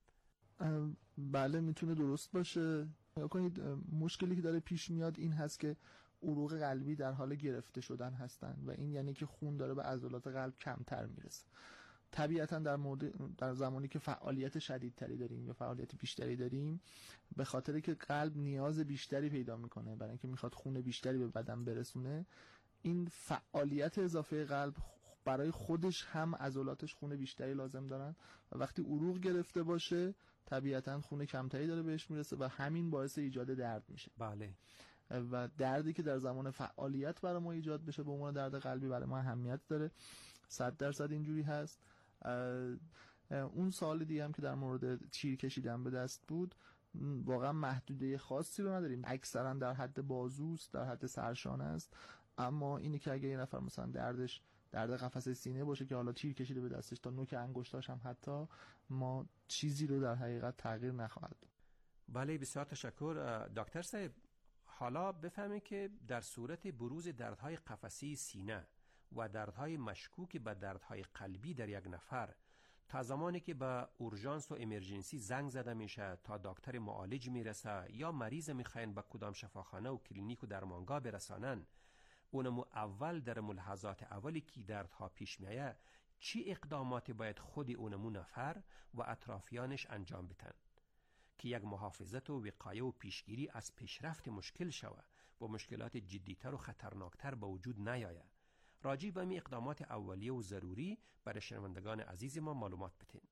بله میتونه درست باشه. کنید مشکلی که داره پیش میاد این هست که عروق قلبی در حال گرفته شدن هستن و این یعنی که خون داره به عضلات قلب کمتر میرسه. طبیعتا در مورد در زمانی که فعالیت شدیدتری داریم یا فعالیت بیشتری داریم، به خاطر که قلب نیاز بیشتری پیدا میکنه برای اینکه میخواد خون بیشتری به بدن برسونه، این فعالیت اضافه قلب برای خودش هم عضلاتش خون بیشتری لازم دارن و وقتی عروق گرفته باشه طبیعتا خون کمتری داره بهش میرسه و همین باعث ایجاد درد میشه. بله. و دردی که در زمان فعالیت برای ما ایجاد بشه به عنوان درد قلبی برای ما اهمیت داره. صد درصد اینجوری هست. اون سوال دیگه هم که در مورد تیر کشیدن به دست بود، واقعا محدوده خاصی رو نداریم، اکثرا در حد بازوست، در حد سرشانه است. اما اینی که اگه یه نفر مثلا دردش درد قفس سینه باشه که حالا تیر کشیده به دستش تا نوک انگشتاش هم حتی، ما چیزی رو در حقیقت تغییر نخواهد. بله بسیار تشکر دکتر صاحب. حالا بفهمید که در صورت بروز دردهای قفسی سینه و دردهای مشکوک به دردهای قلبی در یک نفر، تا زمانی که به اورژانس و امرجنسی زنگ زده میشه تا دکتر معالج میرسه یا مریض میخواین به کدام شفاخانه و کلینیک و درمانگاه برسانن، اونمو اول در ملاحظات اولی که دردها پیش میایه چی اقداماتی باید خود اونمو نفر و اطرافیانش انجام بدن که یک محافظت و وقایه و پیشگیری از پیشرفت مشکل شوه و مشکلات جدیتر و خطرناکتر به وجود نیایه؟ راجع به این اقدامات اولیه و ضروری برای شنوندگان عزیز ما معلومات بدین.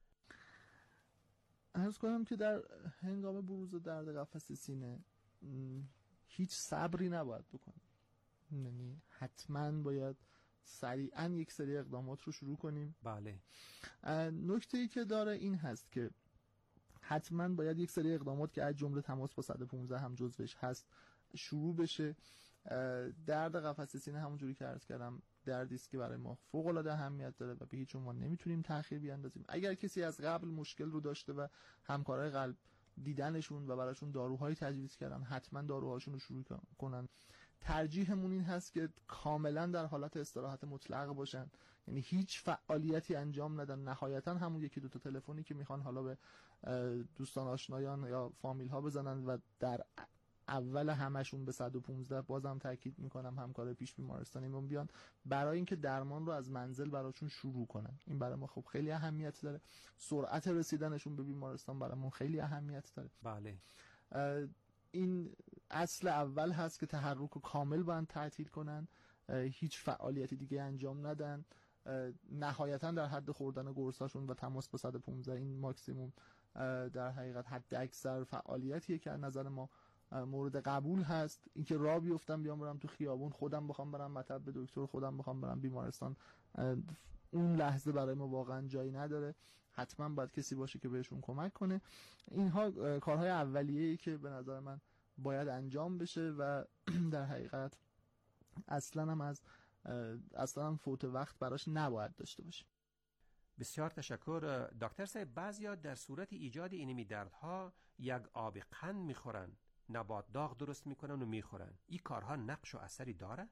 عرض کنم که در هنگام بروز درد قفس سینه هیچ صبری نباید بکنیم، یعنی حتما باید سریعا یک سری اقدامات رو شروع کنیم. بله. نکته‌ای که داره این هست که حتما باید یک سری اقدامات که از جمله تماس با صد و پانزده هم جزوش هست شروع بشه. درد قفس سینه همونجوری که عرض کردم دردی است که برای ما فوق العاده اهمیت داره و به هیچ عنوان نمیتونیم تأخیر بیاندازیم. اگر کسی از قبل مشکل رو داشته و همکارای قلب دیدنشون و براشون داروهایی تجویز کردن، حتما داروهاشون رو شروع کنن. ترجیحمون این هست که کاملا در حالت استراحت مطلق باشن، یعنی هیچ فعالیتی انجام ندن. نهایتا همون یکی دو تا تلفنی که میخوان حالا به دوستان آشنایان یا فامیل ها بزنن و در اول همشون به صد و پانزده بازم تاکید میکنم همکار پیش بیمارستانیمون بیان برای اینکه درمان رو از منزل براشون شروع کنن. این برای ما خب خیلی اهمیت داره. سرعت رسیدنشون به بیمارستان برامون خیلی اهمیت داره. بله. این اصل اول هست که تحرک رو کامل باید تعطیل کنن، هیچ فعالیتی دیگه انجام ندن. نهایتا در حد خوردن قرصاشون و تماس با صد و پانزده این ماکسیموم در حقیقت حد اکثر فعالیتیه که از نظر ما مورد قبول هست. اینکه راه بیفتم بیام برم تو خیابون، خودم بخوام برم مطب به دکتر، خودم بخوام برم بیمارستان، اون لحظه برای ما واقعا جایی نداره. حتما باید کسی باشه که بهشون کمک کنه. اینها کارهای اولیه‌ای که به نظر من باید انجام بشه و در حقیقت اصلا هم از اصلا فوت وقت براش نباید داشته باشه. بسیار تشکر دکتر صاحب. بعضیا در صورت ایجاد اینمی دردها یک آب قند میخورن، نبات داغ درست میکنن و میخورن. این کارها نقش و اثری داره؟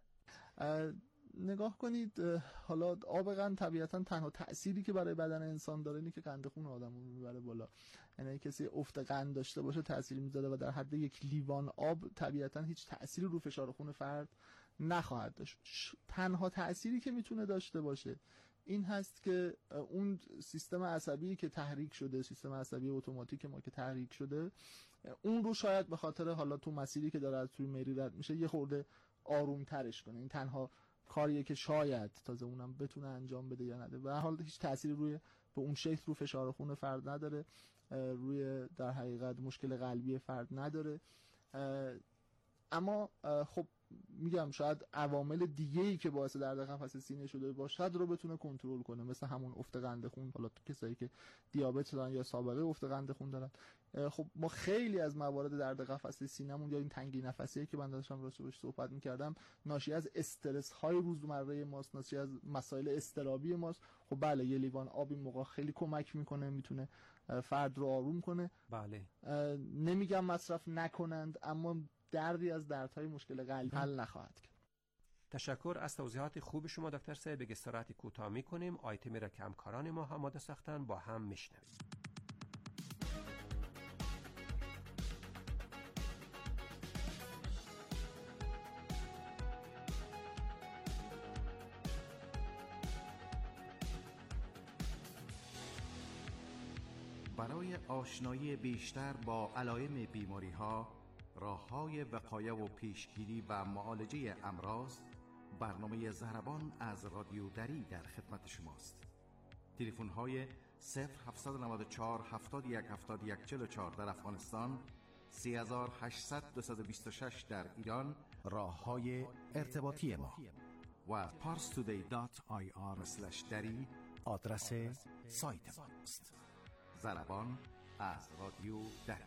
نگاه کنید، حالا آب قند طبیعتا تنها تأثیری که برای بدن انسان داره اینه که قند خون آدمو میبره بالا. یعنی کسی افت قند داشته باشه تأثیری میذاره و در حد یک لیوان آب طبیعتا هیچ تأثیری رو فشار خون فرد نخواهد داشت. تنها تأثیری که میتونه داشته باشه این هست که اون سیستم عصبی که تحریک شده، سیستم عصبی اتوماتیک ما که تحریک شده، اون رو شاید به خاطر حالا تو مسیری که داره از توی مری رد میشه یه خورده آروم ترش کنه. این تنها کاریه که شاید تازه اونم بتونه انجام بده یا نده. و حال هیچ تأثیری روی به اون شکل رو فشار خون فرد نداره، روی در حقیقت مشکل قلبی فرد نداره. اما خب میگم شاید عوامل دیگه‌ای که باعث درد قفس سینه شده باشه رو بتونه کنترل کنه، مثل همون افت قند خون. حالا تو کسایی که دیابت دارن یا سابقه افت قند خون دارن، خب ما خیلی از موارد درد قفس سینه‌مون یا این تنگی نفسیه که من داشتم راجعش صحبت می‌کردم ناشی از استرس های روزمره ماست، ناشی از مسائل اضطرابی ماست. خب بله یه لیوان آب این موقع خیلی کمک میکنه، میتونه فرد رو آروم کنه. بله. نمیگم مصرف نکنند، اما دردی از دردهای مشکل قلبی حل نخواهد کرد. تشکر از توضیحات خوب شما دکتر صاحب. به استراحت کوتاه می‌کنیم. آیتمی را که همکاران ما آماده ساختن با هم میشنویم. برای آشنایی بیشتر با علائم بیماری‌ها، راه‌های وقایه و پیشگیری و معالجه امراض، برنامه ضربان از رادیو دری در خدمت شماست. تلفن‌های صفر هفت نه چهار هفتاد و یک هفتاد و یک چهل و چهار در افغانستان، سه هزار و هشتصد دویست و بیست و شش در ایران، راه‌های ارتباطی ما و پارس تودی دات آی آر اسلش دری آدرس سایت ماست. ضربان از رادیو دری.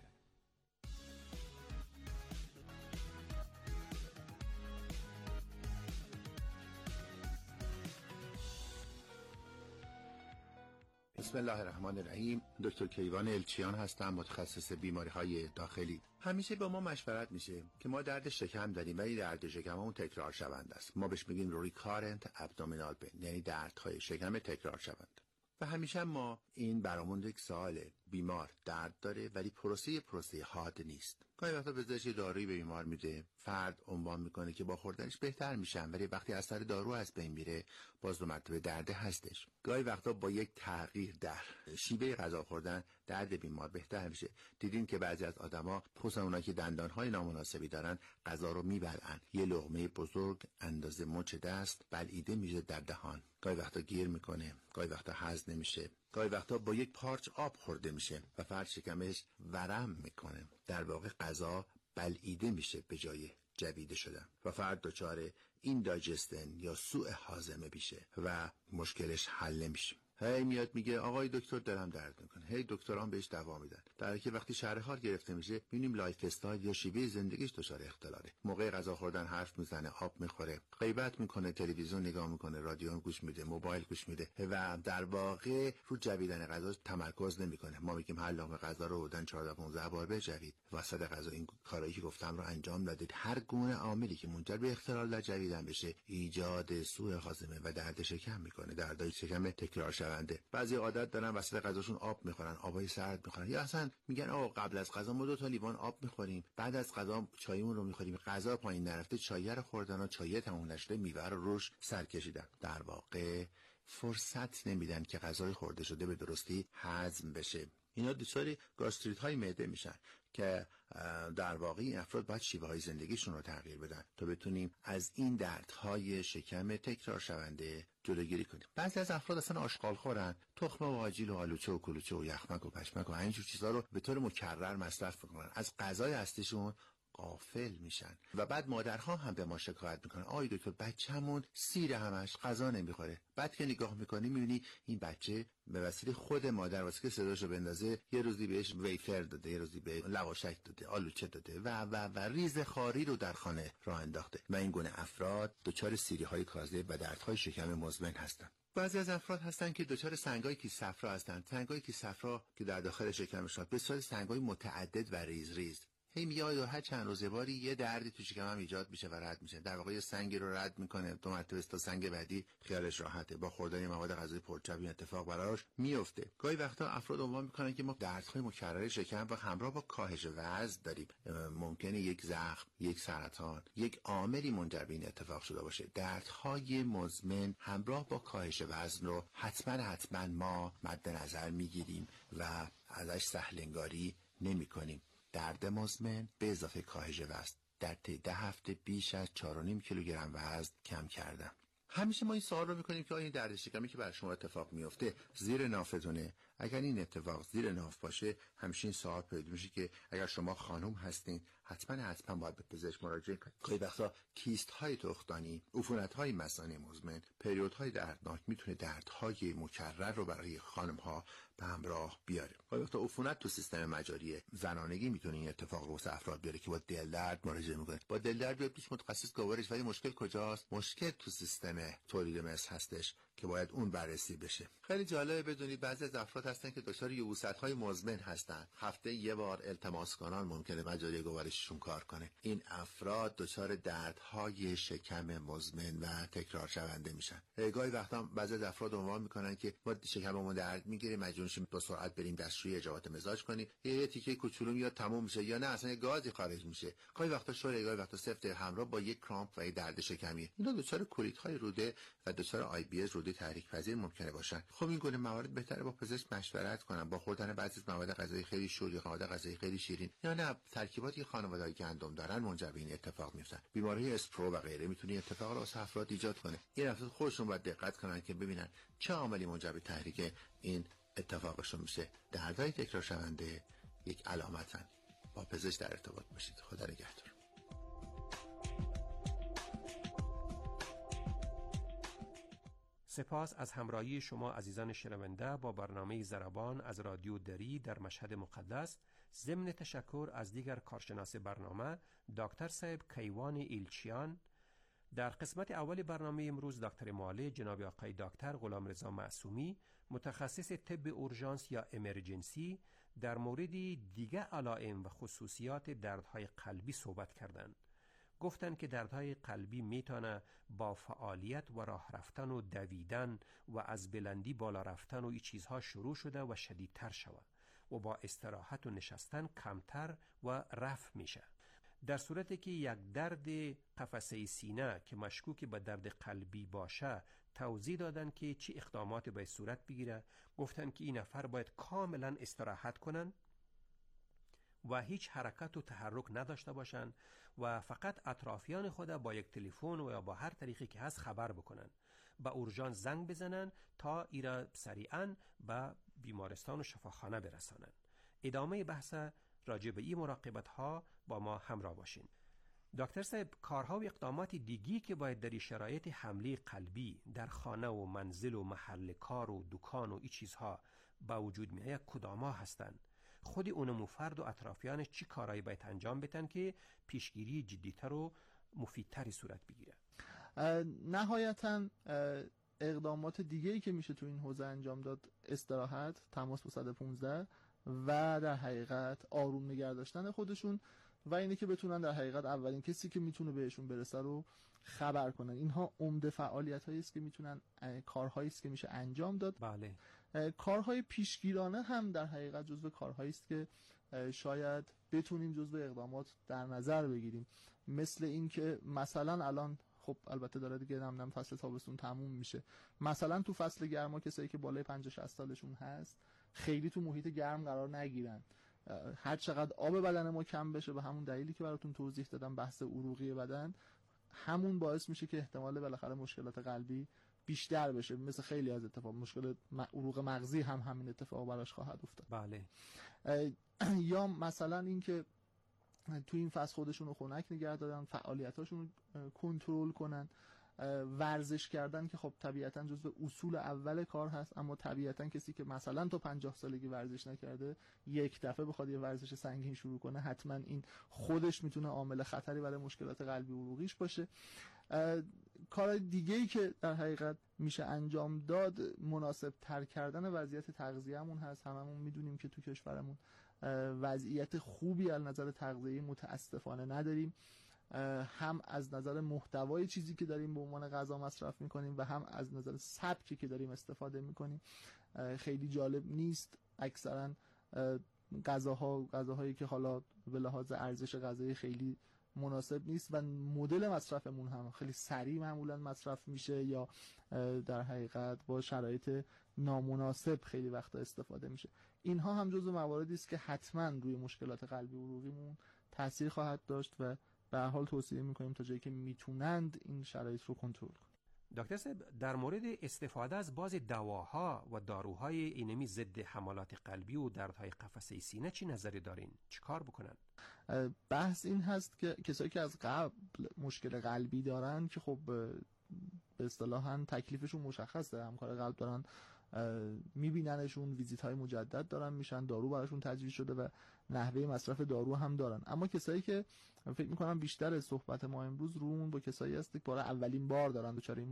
بسم الله الرحمن الرحیم. دکتر کیوان الچیان هستم، متخصص بیماری‌های داخلی. همیشه با ما مشورت میشه که ما درد شکم داریم ولی درد شکممون تکرار شونده است. ما بهش میگیم ریکارنت ابدومینال پین، یعنی دردهای شکم تکرار شونده. و همیشه ما این برامون یک سواله، بیمار درد داره ولی پروسه پروسه حاد نیست. گاهی وقتا بزرگش دارویی به بیمار میده، فرد عنوان میکنه که با خوردنش بهتر میشن، ولی وقتی اثر دارو از بین میره باز دو مرتبه درد هستش. گاهی وقتا با یک تغییر در شیوه غذا خوردن درد بیمار بهتر میشه. دیدین که بعضی از آدما، خصوصا اونایی که دندانهای نامناسبی دارن، غذا رو میبلعن، یه لقمه بزرگ اندازه مچ دست بلعیده میشه در دهان. گاهی وقتا گیر میکنه، گاهی وقتا هضم نمیشه، گاهی وقتا با یک پارچ آب خورده میشه و فرد شکمش ورم میکنه. در واقع غذا بلعیده میشه به جای جویده شدن و فرد دچار این دایجستن یا سوء هاضمه میشه و مشکلش حل نمیشه. هی میاد میگه آقای دکتر دلم درد میکنه، هی دکتران بهش دوا میدن، در حالی که وقتی شرح حال گرفته میشه میبینیم لایف استایل یا شیوه زندگیش دچار اختلاله. موقع غذا خوردن حرف میزنه، آب میخوره، غیبت میکنه، تلویزیون نگاه میکنه، رادیو گوش میده، موبایل گوش میده و در واقع رو جویدن غذا تمرکز نمیکنه. ما میگیم هر لقمه غذا رو بودن چهارده پانزده بار بجوید، وسط غذا این کارایی که گفتم رو انجام ندید. هر گونه عاملی که منجر به اختلال در جویدن بشه ایجاد سوء هاضمه و درد شکم میکنه، دردای شکم تکرار شونده. بعضی عادت دارن وسط غذاشون آب میخورن، آبای سرد میخورن، یا اصلا میگن آقا قبل از غذا ما دو تا لیوان آب میخوریم، بعد از غذا چایمون رو میخوریم. غذا پایین نرفته چای رو خوردن و چای تموم نشده میوه رو روش سر کشیدن. در واقع فرصت نمیدن که غذای خورده شده به درستی هضم بشه. اینا دچار گاستریت های معده میشن که در واقع این افراد باید شیوه های زندگیشون رو تغییر بدن تا بتونیم از این دردهای شکم تکرار شونده جلوگیری کنیم. بعضی از افراد اصلا آشغال خورن، تخم و آجیل و آلوچه و کلوچه و یخمک و پشمک و اینجور چیزا رو به طور مکرر مصرف میکنن، از غذای اصلیشون غافل میشن و بعد مادرها هم به ما شکایت میکنن آی دکتر بچه‌مون سیر همش غذا نمیخوره. بعد که نگاه میکنی میبینی این بچه به وسیله خود مادر واسه که صداشو بندازه یه روزی بهش ویفر داده، یه روزی به لواشک داده، آلوچه داده و و و ریز خاری رو در خانه راه انداخته و این گونه افراد دچار سیری های کاذب و دردهای شکم مزمن هستن. بعضی از افراد هستن که دچار سنگای کیس صفرا هستن. سنگای کیس صفرا که در داخل شکمشون به صورت سنگای متعدد و ریز ریز هی میاد و هر چند روزه باری یه دردی تو شکم هم ایجاد میشه و رد میشه. در واقع یه سنگی رو رد میکنه، دو مرتبه تا سنگ بعدی خیالش راحته. با خوردن مواد غذایی پرچربی این اتفاق براش میفته. گاهی وقتا افراد عنوان میکنن که ما دردهای مکرر شکم و همراه با کاهش وزن داریم. ممکنه یک زخم، یک سرطان، یک عاملی منجر به این اتفاق شده باشه. دردهای مزمن همراه با کاهش وزن رو حتما حتما ما مد نظر میگیریم و ازش سهلنگاری نمیکنیم. درد مزمن به اضافه کاهش وزن در طی ده هفته بیش از چهار و نیم کیلوگرم وزن کم کردم. همیشه ما این سوال رو میکنیم که آیا این درد شکمی که بر شما اتفاق میفته زیر نافتونه؟ اگر این اتفاق زیر ناف باشه همیشه این سوال پیدا میشه که اگر شما خانم هستین حتما حتما باید به پزشک مراجعه کنید. گاهی وقتا کیست های تخمدانی، عفونت های مثانه مزمن، پریود های دردناک میتونه دردهای مکرر رو برای خانم ها به همراه بیاره. گاهی وقتا عفونت تو سیستم مجاری زنانگی میتونه این اتفاق رو واسه افراد بیاره که با دل درد مراجعه میکنه. با دل درد بیاد پیش متخصص گوارش، ولی مشکل کجاست؟ مشکل تو سیستم تولید مثل هستش که باید اون بررسی بشه. خیلی جالبه بدونید بعضی از افراد هستن که دچار یبوست‌های مزمن هستن. هفته یه بار التماس کنان ممکنه مجاری گوارششون کار کنه. این افراد دچار دردهای شکم مزمن و تکرار شونده میشن. گاهی وقتا بعضی از افراد عنوان میکنن که ما شکممون درد میگیره، مجبور شیم با سرعت بریم دستشویی اجابت مزاج کنیم، یه تیکه کوچولو میاد تموم میشه، یا نه اصلا گازی خارج میشه. گاهی وقتا شوره، گاهی وقتا سفت همراه با یک کرامپ و درد شکمی. اینا دچار کولیت‌های روده و دچار آی بی اس روده زودی تحریک پذیر ممکنه باشن. خب این گونه موارد بهتره با پزشک مشورت کنن. با خوردن بعضی از مواد غذایی خیلی شور یا مواد غذایی خیلی شیرین یا نه ترکیباتی خانواده‌ای که گندم دارن منجر به این اتفاق میفتن. بیماری اسپرو و غیره میتونه اتفاق رو واسه افراد ایجاد کنه. این افراد خودشون باید دقت کنن که ببینن چه عاملی منجر به تحریک این اتفاقشون میشه. دردهای تکرار شونده یک علامتن. با پزشک در ارتباط باشید. خدا نگهدار. سپاس از همراهی شما عزیزان شنونده با برنامه ضربان از رادیو دری در مشهد مقدس. ضمن تشکر از دیگر کارشناس برنامه دکتر صاحب کیوان ایلچیان. در قسمت اول برنامه امروز دکتر معالج جناب آقای دکتر غلامرضا معصومی متخصص طب اورژانس یا امرجنسی در مورد دیگر علائم و خصوصیات دردهای قلبی صحبت کردند. گفتند که دردهای قلبی میتونه با فعالیت و راه رفتن و دویدن و از بلندی بالا رفتن و این چیزها شروع شده و شدیدتر شود و با استراحت و نشستن کمتر و رفع میشه. در صورتی که یک درد قفسه سینه که مشکوک به درد قلبی باشه توضیح دادن که چی اقدامات باید صورت بگیره. گفتن که این نفر باید کاملا استراحت کنن و هیچ حرکت و تحرک نداشته باشن و فقط اطرافیان خود با یک تلفن و یا با هر طریقی که هست خبر بکنن، با اورژانس زنگ بزنن تا ایرا سریعا به بیمارستان و شفاخانه برسانن. ادامه بحث راجع به این مراقبت ها با ما همراه باشین. دکتر صاحب، کارها و اقدامات دیگی که باید در شرایط حمله قلبی در خانه و منزل و محل کار و دکان و این چیزها با وجود میآید کدامها هستند؟ خود اونمو فرد و اطرافیانش چی کارهایی باید انجام بدن که پیشگیری جدیتر و مفیدتری صورت بگیره؟ نهایتاً اقدامات دیگه‌ای که میشه تو این حوزه انجام داد استراحت، تماس با صد و پانزده و در حقیقت آروم نگه داشتن خودشون و اینه که بتونن در حقیقت اولین کسی که میتونه بهشون برسه رو خبر کنن. اینها عمده فعالیت‌هایی است که میتونن کارهایی است که میشه انجام داد. بله. کارهای پیشگیرانه هم در حقیقت جزو کارهایی است که شاید بتونیم جزو اقدامات در نظر بگیریم، مثل این که مثلا الان خب البته داره دیگه نم فصل تابستون تموم میشه، مثلا تو فصل گرما کسایی که بالای پنجاه شصت سالشون هست خیلی تو محیط گرم قرار نگیرن. هر چقدر آب بدن ما کم بشه، به همون دلیلی که براتون توضیح دادم بحث عروقی بدن، همون باعث میشه که احتمال بالاخره مشکلات قلبی بیشتر بشه. مثل خیلی از اتفاق مشکل عروق مغزی هم همین اتفاق براش خواهد افتاد. بله. یا مثلا این که تو این فصل خودشون رو خنک نگه دارن، فعالیتاشون رو کنترل کنن، ورزش کردن که خب طبیعتا جزو اصول اول کار هست، اما طبیعتا کسی که مثلا تا پنجاه سالگی ورزش نکرده یک دفعه بخواد یه ورزش سنگین شروع کنه، حتما این خودش میتونه عامل خطری برای مشکلات قلبی و عروقیش باشه. کار دیگه‌ای که در حقیقت میشه انجام داد مناسب تر کردن وضعیت تغذیه‌مون هست. هممون میدونیم که تو کشورمون وضعیت خوبی از نظر تغذیه‌ای متاسفانه نداریم، هم از نظر محتوای چیزی که داریم به عنوان غذا مصرف میکنیم و هم از نظر سبکی که داریم استفاده میکنیم خیلی جالب نیست. اکثرا غذاها غذاهایی که حالا به لحاظ ارزش غذایی خیلی مناسب نیست و مدل مصرفمون هم خیلی سریع معمولا مصرف میشه یا در حقیقت با شرایط نامناسب خیلی وقتا استفاده میشه. اینها هم جزو مواردی است که حتما روی مشکلات قلبی و عروقیمون تاثیر خواهد داشت و به هر حال توصیه میکنیم تا جایی که میتونند این شرایط رو کنترل کنند. دکتر صاحب، در مورد استفاده از بعض دواها و داروهای اینمی ضد حملات قلبی و دردهای قفسه سینه چی نظری دارین؟ چی کار بکنن؟ بحث این هست که کسایی که از قبل مشکل قلبی دارن که خب به اصطلاحاً تکلیفشون مشخصه، همکار قلب دارن، میبیننشون، ویزیت های مجدد دارن میشن، دارو براشون تجویز شده و نحوه مصرف دارو هم دارن. اما کسایی که فکر میکنم بیشتر صحبت ما امروز رو اون با کسایی هست که برای اولین بار دارن دچار